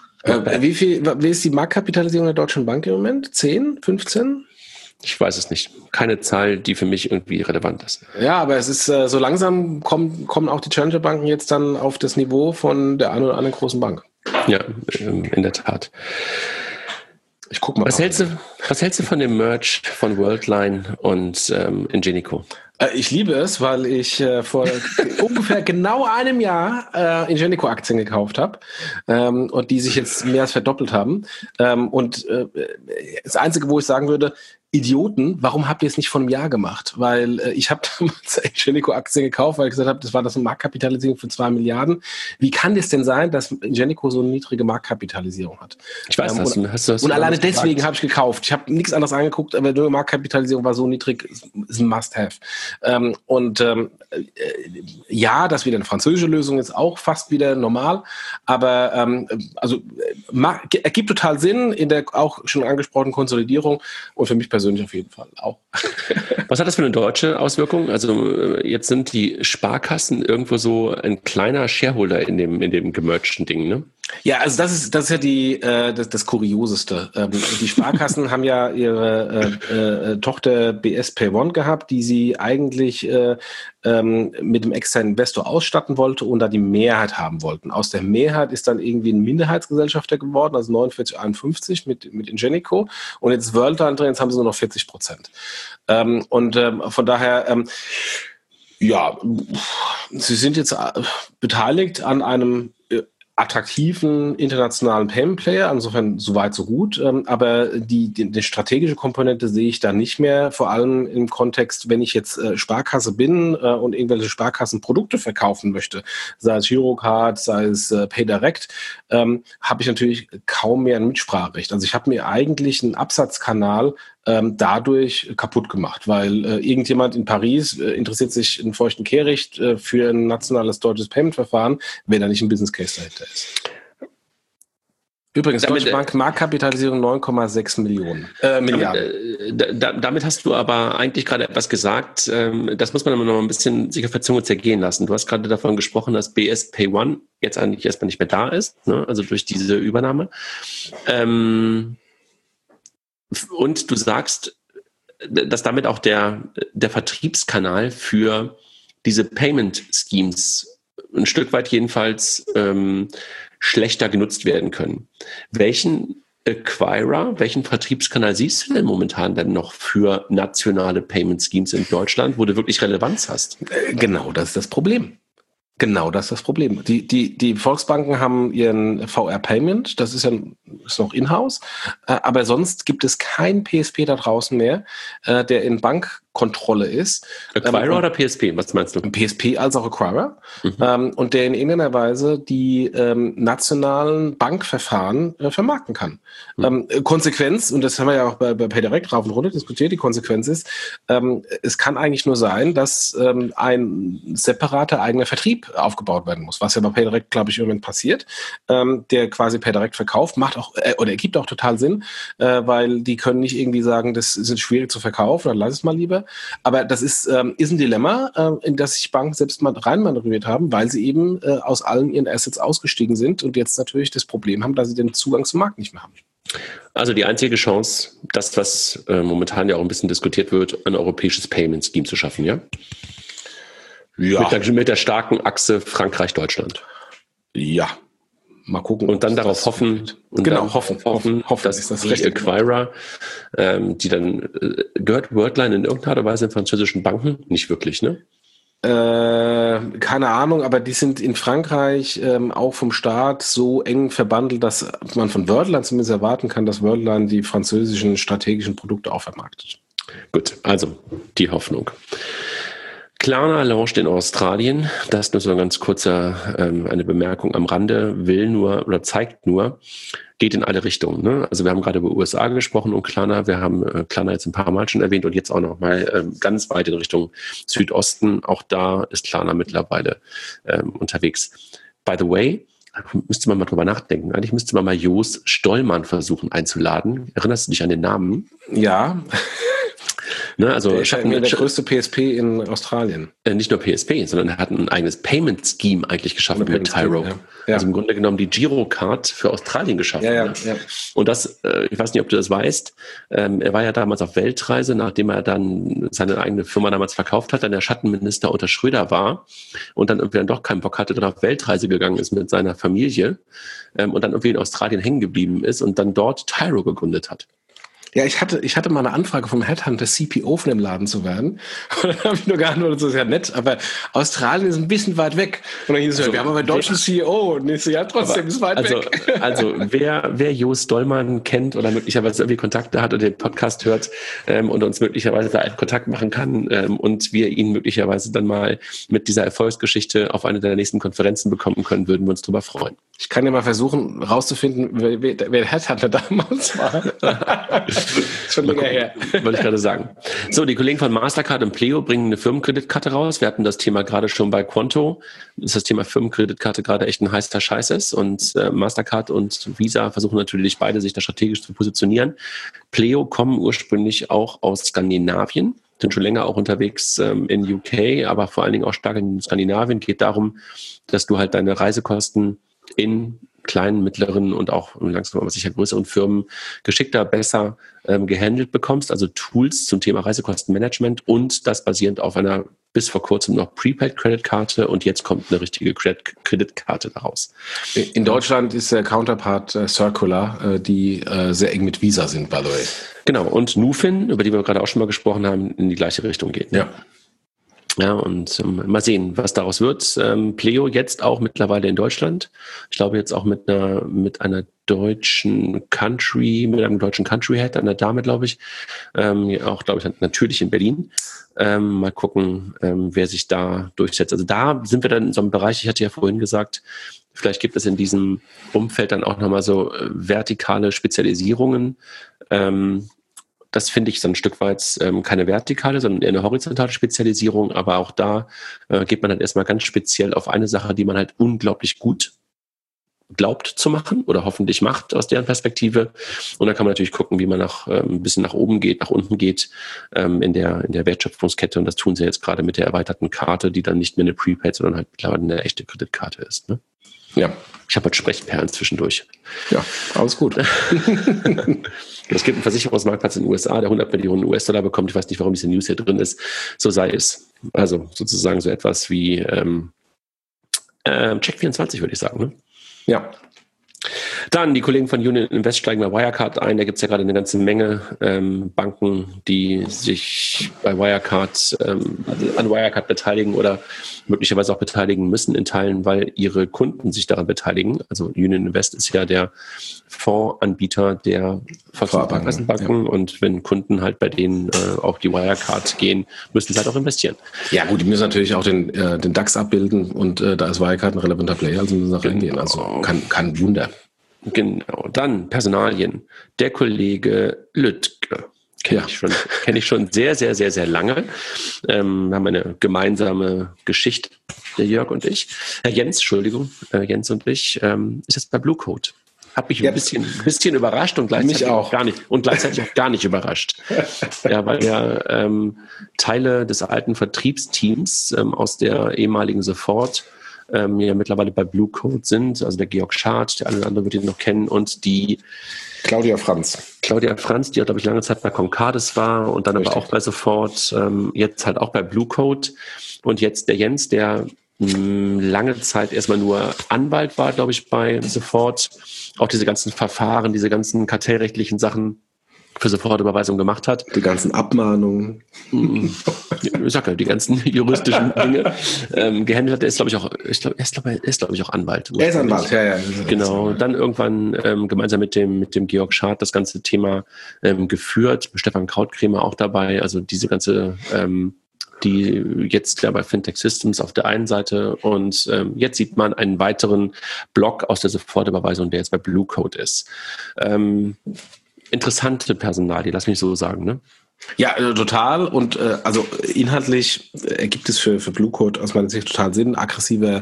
Wie ist die Marktkapitalisierung der Deutschen Bank im Moment? 10, 15? Ich weiß es nicht. Keine Zahl, die für mich irgendwie relevant ist. Ja, aber es ist so langsam kommen auch die Challenger-Banken jetzt dann auf das Niveau von der einen oder anderen großen Bank. Ja, in der Tat. Ich guck mal. Was hältst du von dem Merge von Worldline und Ingenico? Ich liebe es, weil ich vor ungefähr genau einem Jahr Ingenico-Aktien gekauft habe und die sich jetzt mehr als verdoppelt haben. Und das Einzige, wo ich sagen würde, Idioten, warum habt ihr es nicht vor einem Jahr gemacht? Weil ich habe damals Ingenico-Aktien gekauft, weil ich gesagt habe, das war eine Marktkapitalisierung von 2 Milliarden. Wie kann das denn sein, dass Ingenico so eine niedrige Marktkapitalisierung hat? Ich weiß, und alleine deswegen habe ich gekauft. Ich habe nichts anderes angeguckt, aber die Marktkapitalisierung war so niedrig, ist ein Must-have. Ja, das wieder eine französische Lösung ist auch fast wieder normal, aber ergibt total Sinn in der auch schon angesprochenen Konsolidierung und für mich persönlich auf jeden Fall auch. Was hat das für eine deutsche Auswirkung? Also jetzt sind die Sparkassen irgendwo so ein kleiner Shareholder in dem gemergten Ding, ne? Ja, also das ist ja das Kurioseste. Die Sparkassen haben ja ihre Tochter BS Pay One gehabt, die sie eigentlich mit dem externen Investor ausstatten wollte und da die Mehrheit haben wollten. Aus der Mehrheit ist dann irgendwie ein Minderheitsgesellschafter geworden, also 49,51 mit Ingenico und jetzt Worldline drin, jetzt haben sie nur noch 40%. Von daher sie sind jetzt beteiligt an einem attraktiven internationalen Payment Player, insofern so weit, so gut. Aber die strategische Komponente sehe ich da nicht mehr, vor allem im Kontext, wenn ich jetzt Sparkasse bin und irgendwelche Sparkassenprodukte verkaufen möchte, sei es Girocard, sei es PayDirect, habe ich natürlich kaum mehr ein Mitspracherecht. Also ich habe mir eigentlich einen Absatzkanal dadurch kaputt gemacht, weil irgendjemand in Paris interessiert sich in feuchten Kehricht für ein nationales deutsches Payment-Verfahren, wenn da nicht ein Business Case dahinter ist. Übrigens, Deutsche Bank Marktkapitalisierung 9,6 Milliarden. Damit hast du aber eigentlich gerade etwas gesagt, das muss man aber noch ein bisschen sich auf der Zunge zergehen lassen. Du hast gerade davon gesprochen, dass BS Pay One jetzt eigentlich erstmal nicht mehr da ist, ne? Also durch diese Übernahme. Und du sagst, dass damit auch der Vertriebskanal für diese Payment Schemes ein Stück weit jedenfalls schlechter genutzt werden können. Welchen Acquirer, welchen Vertriebskanal siehst du denn momentan denn noch für nationale Payment Schemes in Deutschland, wo du wirklich Relevanz hast? Genau, das ist das Problem. Genau, das ist das Problem. Die Volksbanken haben ihren VR-Payment, das ist noch in-house, aber sonst gibt es kein PSP da draußen mehr, der in Bankkontrolle ist. Acquirer oder PSP, was meinst du? PSP als auch Acquirer, und der in irgendeiner Weise die nationalen Bankverfahren vermarkten kann. Konsequenz, und das haben wir ja auch bei PayDirect rauf und runter diskutiert, die Konsequenz ist, es kann eigentlich nur sein, dass ein separater eigener Vertrieb aufgebaut werden muss, was ja bei PayDirect, glaube ich, im Moment passiert, der quasi PayDirect verkauft, macht auch, oder ergibt auch total Sinn, weil die können nicht irgendwie sagen, das ist schwierig zu verkaufen, dann lass es mal lieber. Aber das ist ein Dilemma, in das sich Banken selbst mal reinmanövriert haben, weil sie eben aus allen ihren Assets ausgestiegen sind und jetzt natürlich das Problem haben, dass sie den Zugang zum Markt nicht mehr haben. Also die einzige Chance, das, was momentan ja auch ein bisschen diskutiert wird, ein europäisches Payment Scheme zu schaffen, ja? Ja. Mit der starken Achse Frankreich-Deutschland. Ja. Mal gucken. Und dann darauf hoffen, dass die Acquirer, die dann, gehört Worldline in irgendeiner Art und Weise in französischen Banken? Nicht wirklich, ne? Keine Ahnung, aber die sind in Frankreich auch vom Staat so eng verbandelt, dass man von Worldline zumindest erwarten kann, dass Worldline die französischen strategischen Produkte auch vermarktet. Gut, also die Hoffnung. Klarna launcht in Australien, das ist nur so ein ganz kurzer, eine Bemerkung am Rande, zeigt nur, geht in alle Richtungen. Ne? Also wir haben gerade über USA gesprochen und Klarna, wir haben Klarna jetzt ein paar Mal schon erwähnt und jetzt auch noch mal ganz weit in Richtung Südosten. Auch da ist Klarna mittlerweile unterwegs. By the way, müsste man mal drüber nachdenken. Eigentlich müsste man mal Jos Stollmann versuchen einzuladen. Erinnerst du dich an den Namen? Ja. Ne, also der ist ja der größte PSP in Australien. Nicht nur PSP, sondern er hat ein eigenes Payment Scheme eigentlich geschaffen mit Tyro. Ja. Also im Grunde genommen die Girocard für Australien geschaffen. Ja. Und das, ich weiß nicht, ob du das weißt, er war ja damals auf Weltreise, nachdem er dann seine eigene Firma damals verkauft hat, dann der Schattenminister unter Schröder war und dann irgendwie dann doch keinen Bock hatte, dann auf Weltreise gegangen ist mit seiner Familie und dann irgendwie in Australien hängen geblieben ist und dann dort Tyro gegründet hat. Ja, ich hatte mal eine Anfrage vom Headhunter, CPO von dem Laden zu werden. Und dann habe ich nur geantwortet, das ist ja nett, aber Australien ist ein bisschen weit weg. Und dann hieß es, wir haben aber einen deutschen CEO. Und ich so, ja, trotzdem ist weit weg. Also wer Jos Dollmann kennt oder möglicherweise irgendwie Kontakte hat oder den Podcast hört und uns möglicherweise da einen Kontakt machen kann und wir ihn möglicherweise dann mal mit dieser Erfolgsgeschichte auf eine der nächsten Konferenzen bekommen können, würden wir uns drüber freuen. Ich kann ja mal versuchen, rauszufinden, wer der Headhunter damals war. Schon länger her. Wollte ich gerade sagen. So, die Kollegen von Mastercard und Pleo bringen eine Firmenkreditkarte raus. Wir hatten das Thema gerade schon bei Quanto, dass das Thema Firmenkreditkarte gerade echt ein heißer Scheiß ist. Und Mastercard und Visa versuchen natürlich beide, sich da strategisch zu positionieren. Pleo kommen ursprünglich auch aus Skandinavien, sind schon länger auch unterwegs in UK, aber vor allen Dingen auch stark in Skandinavien. Geht darum, dass du halt deine Reisekosten in kleinen, mittleren und auch langsam aber sicher größeren Firmen geschickter, besser gehandelt bekommst, also Tools zum Thema Reisekostenmanagement und das basierend auf einer bis vor kurzem noch Prepaid-Kreditkarte und jetzt kommt eine richtige Kreditkarte daraus. In Deutschland ist der Counterpart Circular, die sehr eng mit Visa sind, by the way. Genau, und Nufin, über die wir gerade auch schon mal gesprochen haben, in die gleiche Richtung geht. Ja. Ja, und mal sehen, was daraus wird. Pleo jetzt auch mittlerweile in Deutschland. Ich glaube jetzt auch mit einer deutschen Country, mit einem deutschen Country-Head, einer Dame, glaube ich. Auch, glaube ich, natürlich in Berlin. Mal gucken, wer sich da durchsetzt. Also da sind wir dann in so einem Bereich, ich hatte ja vorhin gesagt, vielleicht gibt es in diesem Umfeld dann auch nochmal so vertikale Spezialisierungen. Das finde ich so ein Stück weit keine vertikale, sondern eher eine horizontale Spezialisierung. Aber auch da geht man dann erstmal ganz speziell auf eine Sache, die man halt unglaublich gut glaubt zu machen oder hoffentlich macht aus deren Perspektive. Und dann kann man natürlich gucken, wie man ein bisschen nach oben geht, nach unten geht in der Wertschöpfungskette. Und das tun sie jetzt gerade mit der erweiterten Karte, die dann nicht mehr eine Prepaid, sondern halt mittlerweile eine echte Kreditkarte ist. Ne? Ja. Ich habe heute Sprechperlen zwischendurch. Ja, alles gut. Es gibt einen Versicherungsmarktplatz in den USA, der 100 Millionen US-Dollar bekommt. Ich weiß nicht, warum diese News hier drin ist. So sei es. Also sozusagen so etwas wie Check24, würde ich sagen. Ne? Ja. Dann die Kollegen von Union Invest steigen bei Wirecard ein. Da gibt es ja gerade eine ganze Menge Banken, die sich bei Wirecard an Wirecard beteiligen oder möglicherweise auch beteiligen müssen in Teilen, weil ihre Kunden sich daran beteiligen. Also Union Invest ist ja der Fondsanbieter der Volksbanken und wenn Kunden halt bei denen auf die Wirecard gehen, müssen sie halt auch investieren. Ja gut, die müssen natürlich auch den DAX abbilden und da ist Wirecard ein relevanter Player, also müssen sie reingehen. Also kein Wunder. Genau, dann Personalien. Der Kollege Lüttke. Kenne ich schon sehr, sehr, sehr, sehr lange. Wir haben eine gemeinsame Geschichte, der Jörg und ich. Jens und ich, ist jetzt bei Blue Code. Hat mich ein bisschen überrascht und gleichzeitig auch gar nicht überrascht. Ja, weil ja Teile des alten Vertriebsteams aus der ehemaligen Sofort ja mittlerweile bei Blue Code sind. Also der Georg Schad, der eine oder andere wird ihn noch kennen, und die Claudia Franz, die auch, glaube ich, lange Zeit bei Concardis war und dann aber auch bei Sofort, jetzt halt auch bei Blue Code. Und jetzt der Jens, der lange Zeit erstmal nur Anwalt war, glaube ich, bei Sofort, auch diese ganzen Verfahren, diese ganzen kartellrechtlichen Sachen für Sofortüberweisung gemacht hat. Die ganzen Abmahnungen. Ich sag ja, die ganzen juristischen Dinge gehandelt hat. Er ist, glaube ich, auch Anwalt. Er ist Anwalt, ja. Genau. Dann irgendwann gemeinsam mit dem Georg Schad das ganze Thema geführt. Stefan Krautkrämer auch dabei. Also diese ganze die jetzt ja bei Fintech Systems auf der einen Seite und jetzt sieht man einen weiteren Block aus der Sofortüberweisung, der jetzt bei Blue Code ist. Interessante Personalie, lass mich so sagen, ne? Ja, total. Und also inhaltlich ergibt es für Blue Code aus meiner Sicht total Sinn. Aggressiver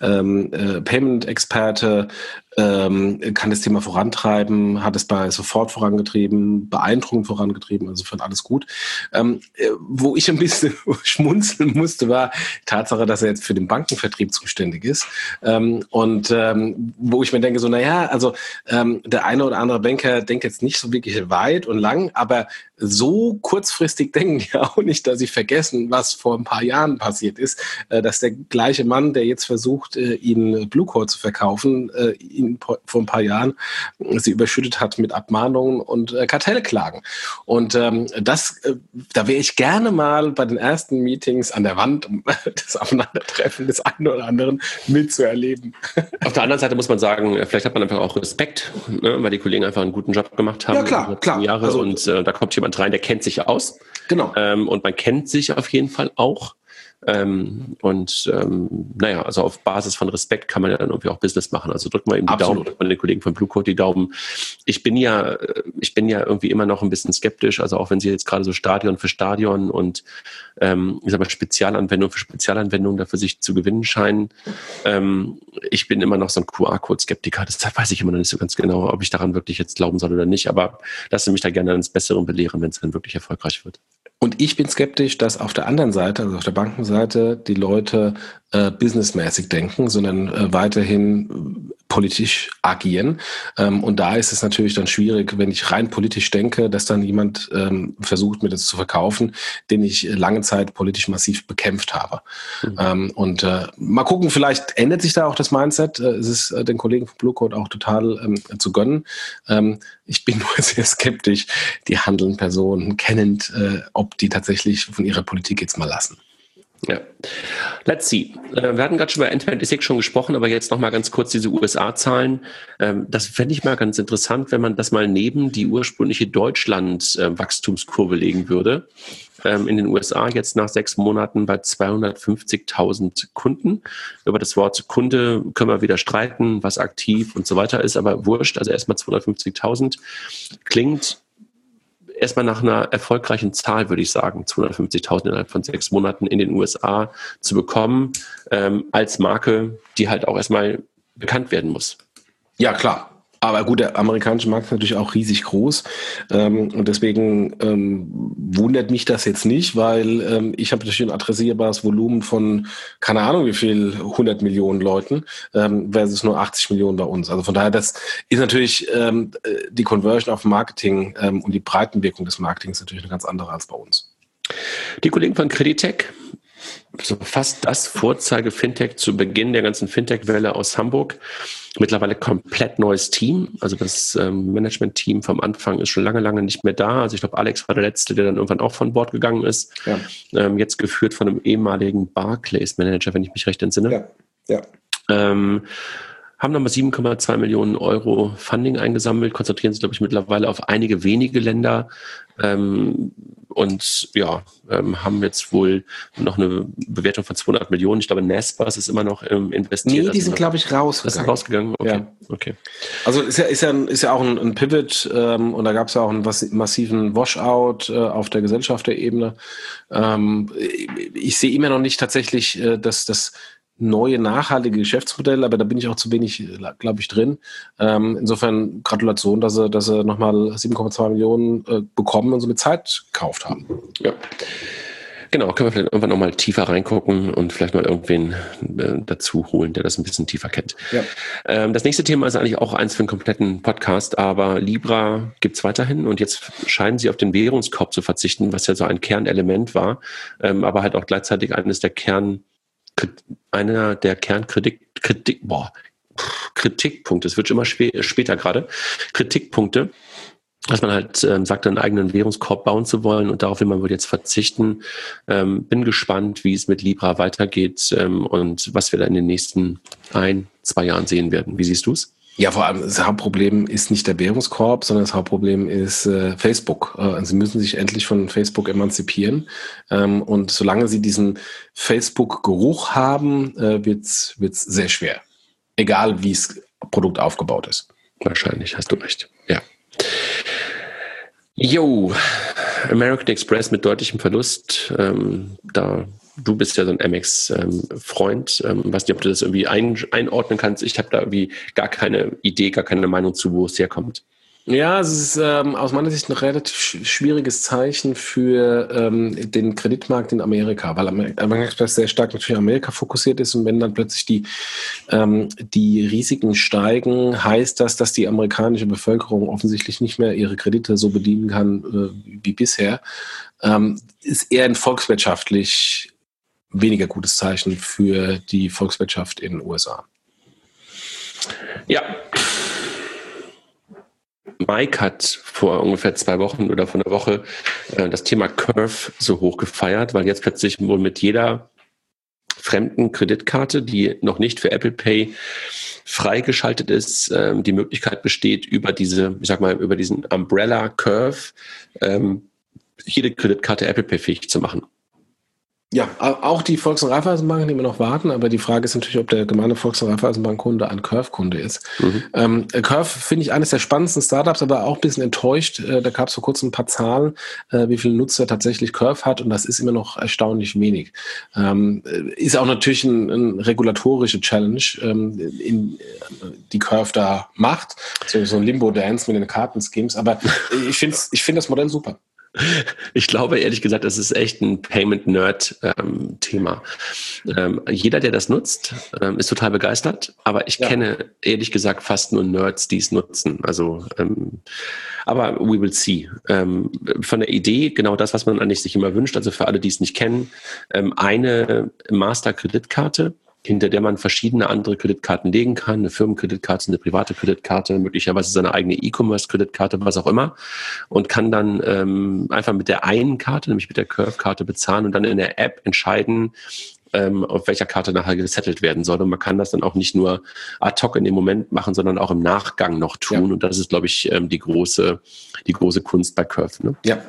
Payment-Experte, kann das Thema vorantreiben, hat es bei Sofort vorangetrieben, beeindruckend vorangetrieben, also fand alles gut. Wo ich ein bisschen schmunzeln musste, war die Tatsache, dass er jetzt für den Bankenvertrieb zuständig ist. Wo ich mir denke, so, der eine oder andere Banker denkt jetzt nicht so wirklich weit und lang, aber so kurzfristig denken die auch nicht, dass sie vergessen, was vor ein paar Jahren passiert ist, dass der gleiche Mann, der jetzt versucht, ihnen Blue Code zu verkaufen, ihn vor ein paar Jahren sie überschüttet hat mit Abmahnungen und Kartellklagen. Und da wäre ich gerne mal bei den ersten Meetings an der Wand, um das Aufeinandertreffen des einen oder anderen mitzuerleben. Auf der anderen Seite muss man sagen, vielleicht hat man einfach auch Respekt, ne, weil die Kollegen einfach einen guten Job gemacht haben. Ja, klar. Jahre also, und da kommt jemand rein, der kennt sich aus. Genau. Und man kennt sich auf jeden Fall auch. Also auf Basis von Respekt kann man ja dann irgendwie auch Business machen. Also drückt mal eben die Daumen, drückt mal den Kollegen von Blue Code die Daumen. Ich bin ja irgendwie immer noch ein bisschen skeptisch, also auch wenn sie jetzt gerade so Stadion für Stadion und Spezialanwendung für Spezialanwendung dafür sich zu gewinnen scheinen. Ich bin immer noch so ein QR-Code-Skeptiker. Deshalb weiß ich immer noch nicht so ganz genau, ob ich daran wirklich jetzt glauben soll oder nicht. Aber lasse mich da gerne ins Besseren belehren, wenn es dann wirklich erfolgreich wird. Und ich bin skeptisch, dass auf der anderen Seite, also auf der Bankenseite, die Leute businessmäßig denken, sondern weiterhin politisch agieren. Und da ist es natürlich dann schwierig, wenn ich rein politisch denke, dass dann jemand versucht, mir das zu verkaufen, den ich lange Zeit politisch massiv bekämpft habe. Mal gucken, vielleicht ändert sich da auch das Mindset. Es ist den Kollegen von Blue Code auch total zu gönnen. Ich bin nur sehr skeptisch, die handelnden Personen kennend, ob die tatsächlich von ihrer Politik jetzt mal lassen. Ja. Let's see. Wir hatten gerade schon bei N26 schon gesprochen, aber jetzt nochmal ganz kurz diese USA-Zahlen. Das fände ich mal ganz interessant, wenn man das mal neben die ursprüngliche Deutschland-Wachstumskurve legen würde. In den USA jetzt nach 6 Monaten bei 250.000 Kunden. Über das Wort Kunde können wir wieder streiten, was aktiv und so weiter ist, aber wurscht. Also erstmal 250.000 klingt erstmal nach einer erfolgreichen Zahl, würde ich sagen, 250.000 innerhalb von 6 Monaten in den USA zu bekommen, als Marke, die halt auch erstmal bekannt werden muss. Ja, klar. Aber gut, der amerikanische Markt ist natürlich auch riesig groß und deswegen wundert mich das jetzt nicht, weil ich habe natürlich ein adressierbares Volumen von, keine Ahnung wie viel, 100 Millionen Leuten versus nur 80 Millionen bei uns. Also von daher, das ist natürlich die Conversion auf Marketing und die Breitenwirkung des Marketings natürlich eine ganz andere als bei uns. Die Kollegen von Creditec so fast das Vorzeige-Fintech zu Beginn der ganzen Fintech-Welle aus Hamburg. Mittlerweile komplett neues Team. Also das Management-Team vom Anfang ist schon lange nicht mehr da. Also ich glaube, Alex war der Letzte, der dann irgendwann auch von Bord gegangen ist. Ja. Jetzt geführt von einem ehemaligen Barclays-Manager, wenn ich mich recht entsinne. Ja. Haben nochmal 7,2 Millionen Euro Funding eingesammelt, konzentrieren sich, glaube ich, mittlerweile auf einige wenige Länder und haben jetzt wohl noch eine Bewertung von 200 Millionen. Ich glaube, Naspers ist immer noch investiert. Nee, die sind, glaube ich, rausgegangen. Das ist rausgegangen? Okay. Ja. Okay. Also ist ja auch ein Pivot und da gab es ja auch einen massiven Washout auf der Gesellschafterebene. Ich sehe immer noch nicht tatsächlich, dass das neue, nachhaltige Geschäftsmodell, aber da bin ich auch zu wenig, glaube ich, drin. Insofern Gratulation, dass sie nochmal 7,2 Millionen bekommen und so mit Zeit gekauft haben. Ja. Genau, können wir vielleicht irgendwann nochmal tiefer reingucken und vielleicht mal irgendwen dazu holen, der das ein bisschen tiefer kennt. Ja. Das nächste Thema ist eigentlich auch eins für einen kompletten Podcast, aber Libra gibt's weiterhin und jetzt scheinen sie auf den Währungskorb zu verzichten, was ja so ein Kernelement war, aber halt auch gleichzeitig einer der Kritikpunkte, es wird schon immer später gerade, Kritikpunkte, dass man halt sagt, einen eigenen Währungskorb bauen zu wollen und darauf will man wohl jetzt verzichten. Bin gespannt, wie es mit Libra weitergeht und was wir da in den nächsten 1-2 Jahren sehen werden. Wie siehst du es? Ja, vor allem das Hauptproblem ist nicht der Währungskorb, sondern das Hauptproblem ist Facebook. Sie müssen sich endlich von Facebook emanzipieren. Und solange sie diesen Facebook-Geruch haben, wird's sehr schwer. Egal, wie das Produkt aufgebaut ist. Wahrscheinlich, hast du recht. Ja. American Express mit deutlichem Verlust. Du bist ja so ein Amex-Freund. Weiß nicht, ob du das irgendwie einordnen kannst. Ich habe da irgendwie gar keine Idee, gar keine Meinung zu, wo es herkommt. Ja, es ist aus meiner Sicht ein relativ schwieriges Zeichen für den Kreditmarkt in Amerika, weil American Express sehr stark natürlich Amerika fokussiert ist und wenn dann plötzlich die Risiken steigen, heißt das, dass die amerikanische Bevölkerung offensichtlich nicht mehr ihre Kredite so bedienen kann wie bisher. Ist eher ein volkswirtschaftlich weniger gutes Zeichen für die Volkswirtschaft in den USA. Ja. Mike hat vor ungefähr 2 Wochen oder vor einer Woche das Thema Curve so hoch gefeiert, weil jetzt plötzlich wohl mit jeder fremden Kreditkarte, die noch nicht für Apple Pay freigeschaltet ist, die Möglichkeit besteht, über diesen Umbrella Curve jede Kreditkarte Apple Pay fähig zu machen. Ja, auch die Volks- und Raiffeisenbanken, die wir noch warten, aber die Frage ist natürlich, ob der gemeine Volks- und Raiffeisenbank-Kunde ein Curve-Kunde ist. Curve finde ich eines der spannendsten Startups, aber auch ein bisschen enttäuscht. Da gab es vor kurzem ein paar Zahlen, wie viele Nutzer tatsächlich Curve hat und das ist immer noch erstaunlich wenig. Ist auch natürlich eine regulatorische Challenge, die Curve da macht. So ein Limbo-Dance mit den Kartenschemes, aber ich finde das Modell super. Ich glaube, ehrlich gesagt, das ist echt ein Payment-Nerd-Thema. Jeder, der das nutzt, ist total begeistert, aber ich kenne, ehrlich gesagt, fast nur Nerds, die es nutzen. Also, aber we will see. Von der Idee, genau das, was man eigentlich sich immer wünscht, also für alle, die es nicht kennen, eine Master-Kreditkarte, hinter der man verschiedene andere Kreditkarten legen kann, eine Firmenkreditkarte, eine private Kreditkarte, möglicherweise seine eigene E-Commerce-Kreditkarte, was auch immer, und kann dann einfach mit der einen Karte, nämlich mit der Curve-Karte bezahlen und dann in der App entscheiden, auf welcher Karte nachher gesettelt werden soll. Und man kann das dann auch nicht nur ad hoc in dem Moment machen, sondern auch im Nachgang noch tun. Ja. Und das ist, glaube ich, die große Kunst bei Curve. Ne? Ja.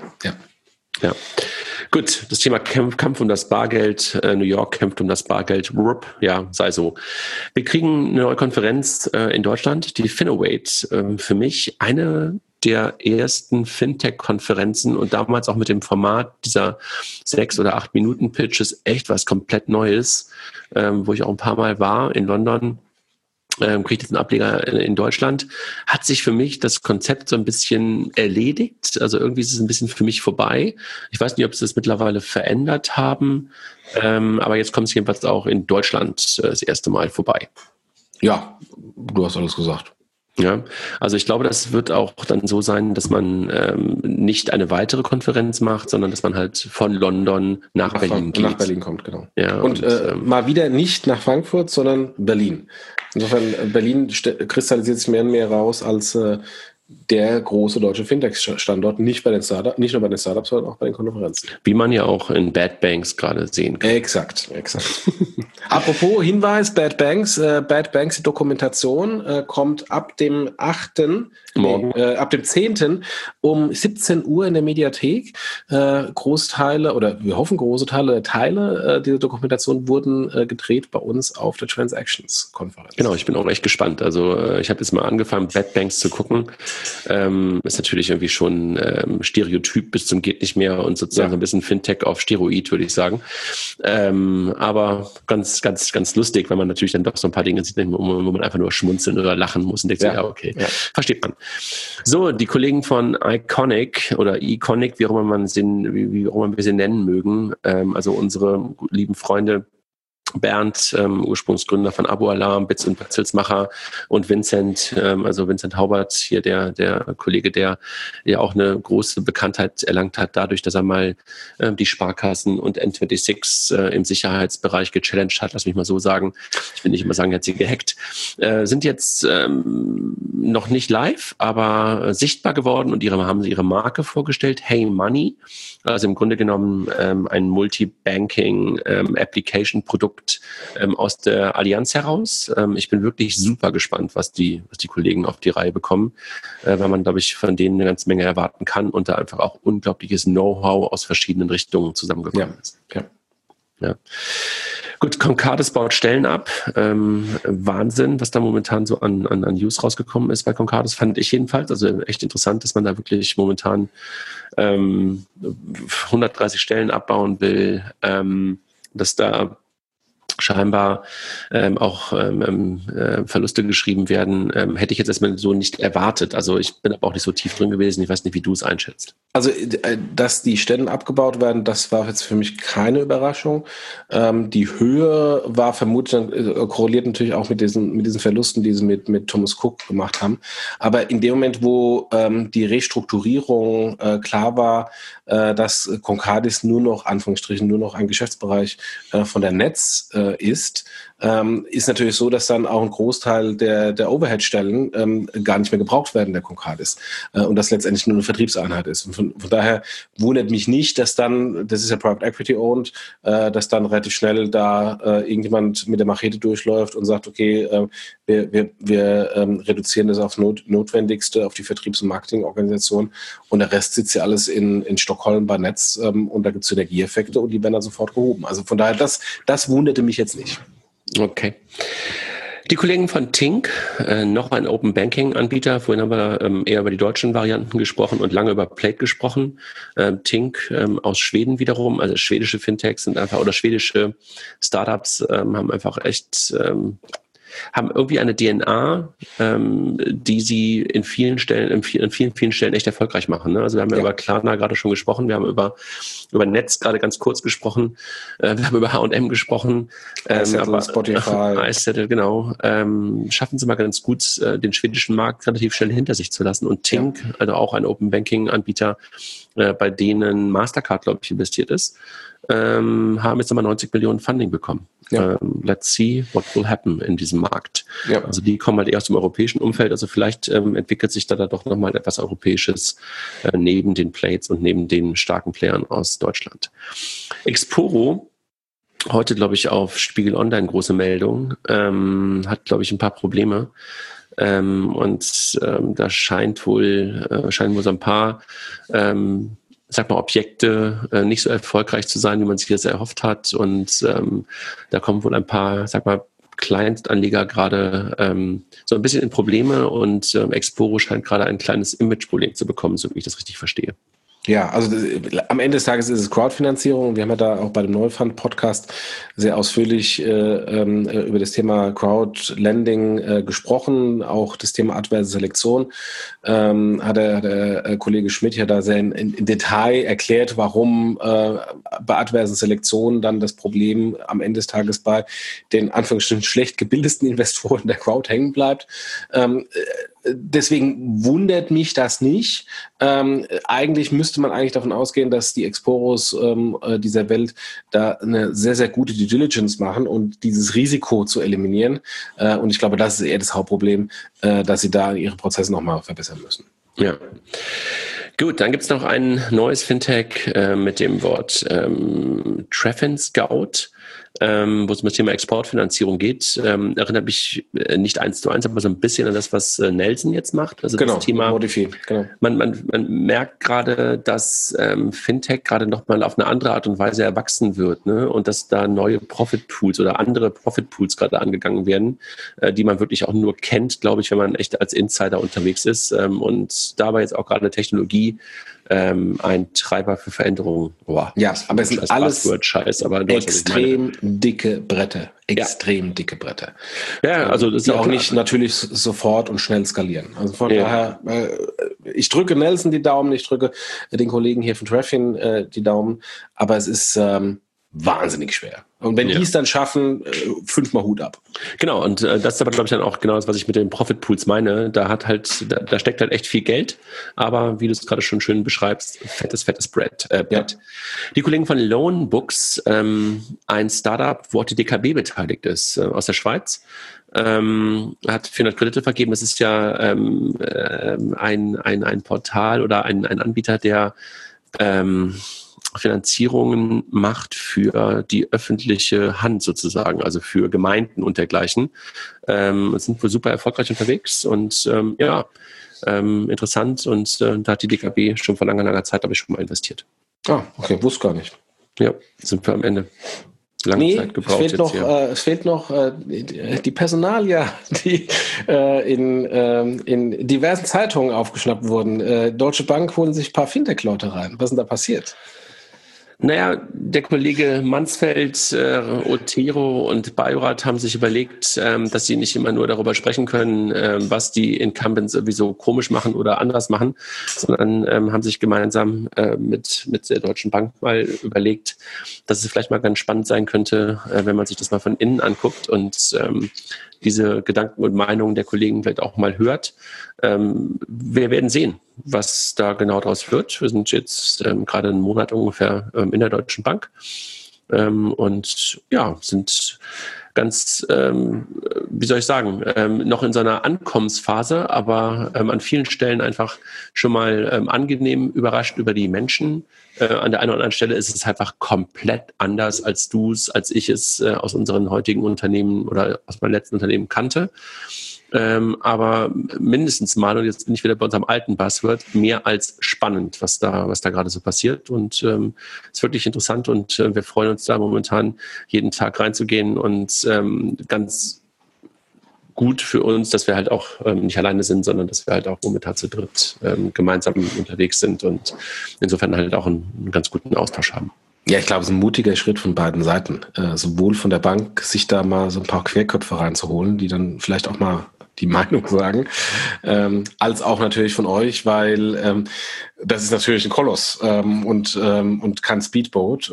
Gut, das Thema Kampf um das Bargeld, New York kämpft um das Bargeld, ja, sei so. Wir kriegen eine neue Konferenz in Deutschland, die Finovate, für mich eine der ersten Fintech-Konferenzen und damals auch mit dem Format dieser 6 oder 8 Minuten Pitches echt was komplett Neues, wo ich auch ein paar Mal war in London. Kriegt jetzt einen Ableger in Deutschland, hat sich für mich das Konzept so ein bisschen erledigt. Also irgendwie ist es ein bisschen für mich vorbei. Ich weiß nicht, ob sie es mittlerweile verändert haben, aber jetzt kommt es jedenfalls auch in Deutschland das erste Mal vorbei. Ja, du hast alles gesagt. Ja, also ich glaube, das wird auch dann so sein, dass man nicht eine weitere Konferenz macht, sondern dass man halt von London nach Berlin geht. Nach Berlin kommt, genau. Ja, und mal wieder nicht nach Frankfurt, sondern Berlin. Insofern, Berlin kristallisiert sich mehr und mehr raus als der große deutsche Fintech-Standort, nicht nur bei den Startups, sondern auch bei den Konferenzen. Wie man ja auch in Bad Banks gerade sehen kann. Exakt. Apropos Hinweis, Bad Banks, die Dokumentation kommt ab dem 8. Ab dem 10. um 17 Uhr in der Mediathek. Großteile, oder wir hoffen große Teile dieser Dokumentation wurden gedreht bei uns auf der Transactions-Konferenz. Genau, ich bin auch echt gespannt. Also ich habe jetzt mal angefangen, Bad Banks zu gucken. Ist natürlich irgendwie schon Stereotyp bis zum geht nicht mehr und sozusagen so ein bisschen Fintech auf Steroid, würde ich sagen. Aber ganz, ganz, ganz lustig, weil man natürlich dann doch so ein paar Dinge sieht, wo man einfach nur schmunzeln oder lachen muss und denkt sich, okay, versteht man. So, die Kollegen von Iconic oder Iconic, wie auch immer wie auch immer wir sie nennen mögen, also unsere lieben Freunde Bernd, Ursprungsgründer von Abo Alarm, Bits und Pretzelsmacher, und Vincent, also Vincent Haubert, hier der Kollege, der ja auch eine große Bekanntheit erlangt hat, dadurch, dass er mal die Sparkassen und N26 im Sicherheitsbereich gechallenged hat, lass mich mal so sagen. Ich will nicht immer sagen, er hat sie gehackt. Sind jetzt noch nicht live, aber sichtbar geworden und haben ihre Marke vorgestellt, Hey Money. Also im Grunde genommen ein Multi-Banking-Application-Produkt aus der Allianz heraus. Ich bin wirklich super gespannt, was die Kollegen auf die Reihe bekommen, weil man, glaube ich, von denen eine ganze Menge erwarten kann und da einfach auch unglaubliches Know-how aus verschiedenen Richtungen zusammengekommen ist. Ja. Gut, Concardis baut Stellen ab. Wahnsinn, was da momentan so an News rausgekommen ist bei Concardis, fand ich jedenfalls. Also echt interessant, dass man da wirklich momentan 130 Stellen abbauen will, dass da scheinbar auch Verluste geschrieben werden, hätte ich jetzt erstmal so nicht erwartet. Also ich bin aber auch nicht so tief drin gewesen. Ich weiß nicht, wie du es einschätzt. Also, dass die Stellen abgebaut werden, das war jetzt für mich keine Überraschung. Die Höhe war vermutlich, korreliert natürlich auch mit diesen Verlusten, die sie mit Thomas Cook gemacht haben. Aber in dem Moment, wo die Restrukturierung klar war, dass Concardis nur noch ein Geschäftsbereich von der Netz ist natürlich so, dass dann auch ein Großteil der Overhead-Stellen gar nicht mehr gebraucht werden, der Concardis. Und das letztendlich nur eine Vertriebseinheit ist. Und von daher wundert mich nicht, dass dann, das ist ja Private Equity owned, dass dann relativ schnell da irgendjemand mit der Machete durchläuft und sagt, okay, wir reduzieren das auf Notwendigste, auf die Vertriebs- und Marketingorganisation, und der Rest sitzt ja alles in Stockholm bei Netz, und da gibt es Synergieeffekte und die werden dann sofort gehoben. Also von daher, das wunderte mich jetzt nicht. Okay. Die Kollegen von Tink, noch ein Open Banking Anbieter, vorhin haben wir eher über die deutschen Varianten gesprochen und lange über Plate gesprochen. Tink aus Schweden wiederum, also schwedische Fintechs sind einfach, oder schwedische Startups haben einfach echt, haben irgendwie eine DNA, die sie in vielen Stellen echt erfolgreich machen. Ne? Also wir haben ja über Klarna gerade schon gesprochen, wir haben über Netz gerade ganz kurz gesprochen, wir haben über H&M gesprochen, Spotify. iSettle, genau. Schaffen sie mal ganz gut, den schwedischen Markt relativ schnell hinter sich zu lassen. Und Tink, also auch ein Open Banking Anbieter, bei denen Mastercard, glaube ich, investiert ist, haben jetzt nochmal 90 Millionen Funding bekommen. Ja. Let's see what will happen in diesem Markt. Ja. Also die kommen halt eher aus dem europäischen Umfeld. Also vielleicht entwickelt sich da doch nochmal etwas Europäisches neben den Plates und neben den starken Playern aus Deutschland. Exporo, heute glaube ich auf Spiegel Online große Meldung, hat glaube ich ein paar Probleme. Da scheint wohl so ein paar Objekte nicht so erfolgreich zu sein, wie man sich das erhofft hat. Und da kommen wohl ein paar, Client-Anleger gerade so ein bisschen in Probleme, und Exporo scheint gerade ein kleines Image-Problem zu bekommen, so wie ich das richtig verstehe. Ja, also am Ende des Tages ist es Crowdfinanzierung. Wir haben ja da auch bei dem Neufund-Podcast sehr ausführlich über das Thema Crowdlending gesprochen, auch das Thema adverse Selektion. Hat der Kollege Schmidt ja da sehr in Detail erklärt, warum bei adversen Selektionen dann das Problem am Ende des Tages bei den Anführungsstrichen schlecht gebildeten Investoren der Crowd hängen bleibt. deswegen wundert mich das nicht. Eigentlich müsste man davon ausgehen, dass die Exporos dieser Welt da eine sehr, sehr gute Due Diligence machen und dieses Risiko zu eliminieren. Und ich glaube, das ist eher das Hauptproblem, dass sie da ihre Prozesse nochmal verbessern müssen. Ja. Gut, dann gibt es noch ein neues Fintech mit dem Wort Treffin Scout, wo es um das Thema Exportfinanzierung geht. Erinnert mich nicht 1:1, aber so ein bisschen an das, was Nelson jetzt macht. Also genau, das Thema, Modify, genau. Man merkt gerade, dass Fintech gerade nochmal auf eine andere Art und Weise erwachsen wird, ne? Und dass da neue Profitpools oder andere Profitpools gerade angegangen werden, die man wirklich auch nur kennt, glaube ich, wenn man echt als Insider unterwegs ist. Und dabei jetzt auch gerade Technologie ein Treiber für Veränderungen. Boah, ja, aber es sind alles Scheiß, aber extrem dicke Bretter. Extrem dicke Bretter. Ja, also das ist die auch nicht natürlich sofort und schnell skalieren. Also von daher, ich drücke Nelson die Daumen, ich drücke den Kollegen hier von Treffin die Daumen, aber es ist wahnsinnig schwer. Und wenn die es dann schaffen, 5-mal Hut ab. Genau, und das ist aber, glaube ich, dann auch genau das, was ich mit den Profitpools meine. Da steckt halt echt viel Geld, aber wie du es gerade schon schön beschreibst, fettes Brett. Die Kollegen von Loanbooks, ein Startup, wo auch die DKB beteiligt ist, aus der Schweiz, hat 400 Kredite vergeben. Das ist ja ein Portal oder ein Anbieter, der Finanzierungen macht für die öffentliche Hand sozusagen, also für Gemeinden und dergleichen. Sind wohl super erfolgreich unterwegs und interessant, und da hat die DKB schon vor langer Zeit, habe ich schon mal investiert. Ah, okay, wusste gar nicht. Ja, sind wir am Ende. Lange Zeit gebraucht. Es fehlt noch die Personalia, die in diversen Zeitungen aufgeschnappt wurden. Deutsche Bank holen sich ein paar Fintech-Leute rein. Was ist denn da passiert? Naja, der Kollege Mansfeld, Otero und Bajorat haben sich überlegt, dass sie nicht immer nur darüber sprechen können, was die Incumbents sowieso komisch machen oder anders machen, sondern haben sich gemeinsam mit der Deutschen Bank mal überlegt, dass es vielleicht mal ganz spannend sein könnte, wenn man sich das mal von innen anguckt und diese Gedanken und Meinungen der Kollegen vielleicht auch mal hört. Wir werden sehen, was da genau draus wird. Wir sind jetzt gerade einen Monat ungefähr in der Deutschen Bank und sind ganz, wie soll ich sagen, noch in so einer Ankommensphase, aber an vielen Stellen einfach schon mal angenehm überrascht über die Menschen. An der einen oder anderen Stelle ist es einfach komplett anders, als ich es aus unseren heutigen Unternehmen oder aus meinem letzten Unternehmen kannte. Aber mindestens mal, und jetzt bin ich wieder bei unserem alten Buzzword, mehr als spannend, was da gerade so passiert. Und ist wirklich interessant, und wir freuen uns da momentan jeden Tag reinzugehen, und ganz gut für uns, dass wir halt auch nicht alleine sind, sondern dass wir halt auch momentan zu dritt gemeinsam unterwegs sind und insofern halt auch einen ganz guten Austausch haben. Ja, ich glaube, es ist ein mutiger Schritt von beiden Seiten. Sowohl von der Bank, sich da mal so ein paar Querköpfe reinzuholen, die dann vielleicht auch mal die Meinung sagen, als auch natürlich von euch, weil das ist natürlich ein Koloss und kein Speedboat.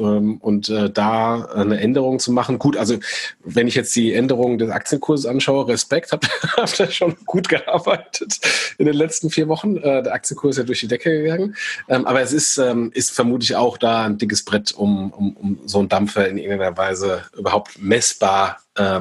Da eine Änderung zu machen, gut, also wenn ich jetzt die Änderung des Aktienkurses anschaue, Respekt, habt ihr schon gut gearbeitet in den letzten 4 Wochen. Der Aktienkurs ist ja durch die Decke gegangen. Aber es ist vermutlich auch da ein dickes Brett, um so einen Dampfer in irgendeiner Weise überhaupt messbar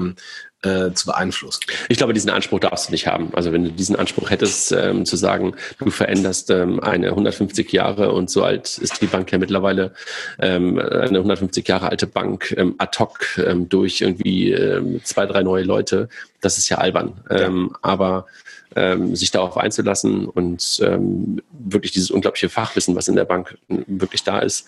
zu beeinflussen. Ich glaube, diesen Anspruch darfst du nicht haben. Also wenn du diesen Anspruch hättest, zu sagen, du veränderst eine 150 Jahre, und so alt ist die Bank ja mittlerweile, eine 150 Jahre alte Bank ad hoc durch irgendwie 2, 3 neue Leute, das ist ja albern. Ja. Aber sich darauf einzulassen und wirklich dieses unglaubliche Fachwissen, was in der Bank wirklich da ist.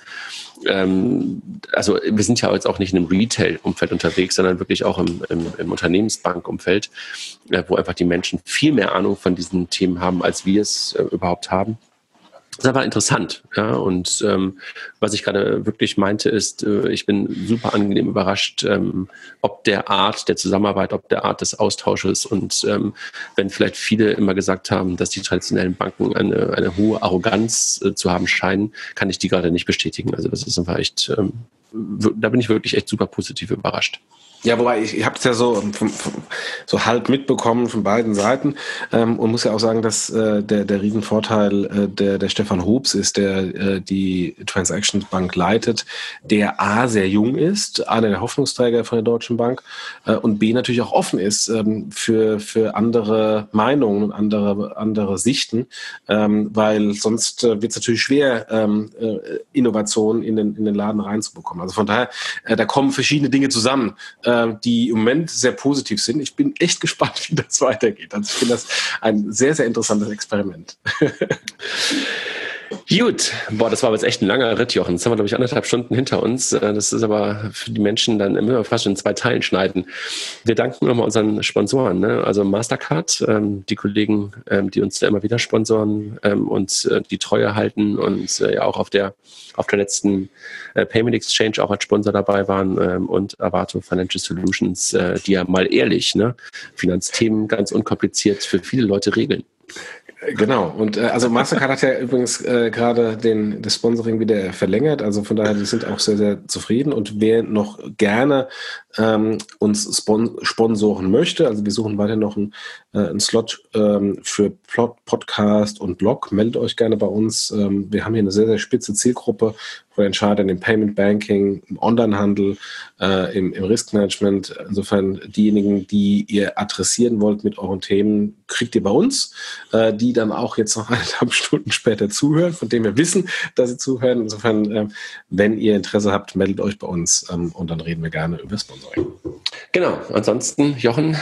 Also wir sind ja jetzt auch nicht in einem Retail-Umfeld unterwegs, sondern wirklich auch im Unternehmensbank-Umfeld, wo einfach die Menschen viel mehr Ahnung von diesen Themen haben, als wir es überhaupt haben. Das ist aber interessant, ja, und was ich gerade wirklich meinte ist, ich bin super angenehm überrascht, ob der Art der Zusammenarbeit, ob der Art des Austausches, und wenn vielleicht viele immer gesagt haben, dass die traditionellen Banken eine hohe Arroganz zu haben scheinen, kann ich die gerade nicht bestätigen. Also das ist einfach echt, da bin ich wirklich echt super positiv überrascht. Ja, wobei ich habe es ja so halb mitbekommen von beiden Seiten und muss ja auch sagen, dass der Riesenvorteil der Stefan Hoops ist, der die Transactions Bank leitet, der A, sehr jung ist, einer der Hoffnungsträger von der Deutschen Bank und B, natürlich auch offen ist für andere Meinungen und andere Sichten, weil sonst wird es natürlich schwer, Innovationen in den Laden reinzubekommen. Also von daher, da kommen verschiedene Dinge zusammen, die im Moment sehr positiv sind. Ich bin echt gespannt, wie das weitergeht. Also ich finde das ein sehr, sehr interessantes Experiment. Gut, das war jetzt echt ein langer Ritt, Jochen. Jetzt haben wir, glaube ich, 1,5 Stunden hinter uns. Das ist aber für die Menschen dann immer fast in 2 Teilen schneiden. Wir danken nochmal unseren Sponsoren, ne? Also Mastercard, die Kollegen, die uns da immer wieder sponsoren und die Treue halten und ja auch auf der letzten Payment Exchange auch als Sponsor dabei waren und Avato Financial Solutions, die ja mal ehrlich, ne, Finanzthemen ganz unkompliziert für viele Leute regeln. Genau, und also Mastercard hat ja übrigens gerade das Sponsoring wieder verlängert, also von daher, die sind auch sehr, sehr zufrieden und wer noch gerne uns sponsoren möchte, also wir suchen weiter noch einen Slot für Podcast und Blog, meldet euch gerne bei uns. Wir haben hier eine sehr, sehr spitze Zielgruppe von Entscheidern im Payment Banking, im Onlinehandel, im Risk Management. Insofern diejenigen, die ihr adressieren wollt mit euren Themen, kriegt ihr bei uns, die dann auch jetzt noch 1,5 Stunden später zuhören, von dem wir wissen, dass sie zuhören. Insofern, wenn ihr Interesse habt, meldet euch bei uns und dann reden wir gerne über Sponsoring. Genau, ansonsten, Jochen,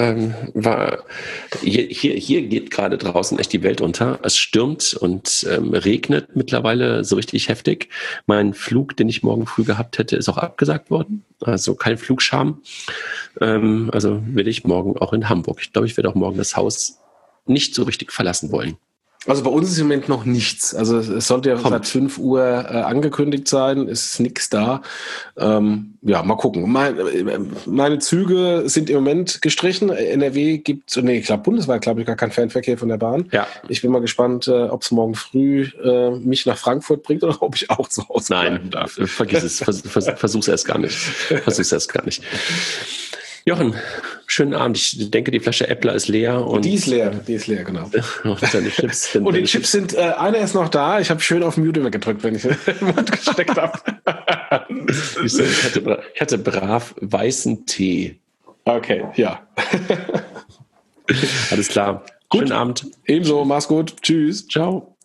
hier geht gerade draußen echt die Welt unter. Es stürmt und regnet mittlerweile so richtig heftig. Mein Flug, den ich morgen früh gehabt hätte, ist auch abgesagt worden. Also kein Flugscham. Also will ich morgen auch in Hamburg. Ich glaube, ich werde auch morgen das Haus nicht so richtig verlassen wollen. Also bei uns ist im Moment noch nichts. Also es sollte ja seit 5 Uhr angekündigt sein, ist nichts da. Ja, mal gucken. Meine Züge sind im Moment gestrichen. NRW ich glaube bundesweit, glaube ich, gar keinen Fernverkehr von der Bahn. Ja. Ich bin mal gespannt, ob es morgen früh mich nach Frankfurt bringt oder ob ich auch zu Hause bleiben darf. Vergiss es. Versuch's erst gar nicht. Jochen, schönen Abend. Ich denke, die Flasche Äppler ist leer. Und die ist leer, genau. Und deine Chips und die Chips sind, einer ist noch da. Ich habe schön auf Mute weggedrückt, wenn ich den Mund gesteckt habe. Ich hatte brav weißen Tee. Okay, ja. Alles klar. Gut. Schönen Abend. Ebenso, mach's gut. Tschüss. Ciao.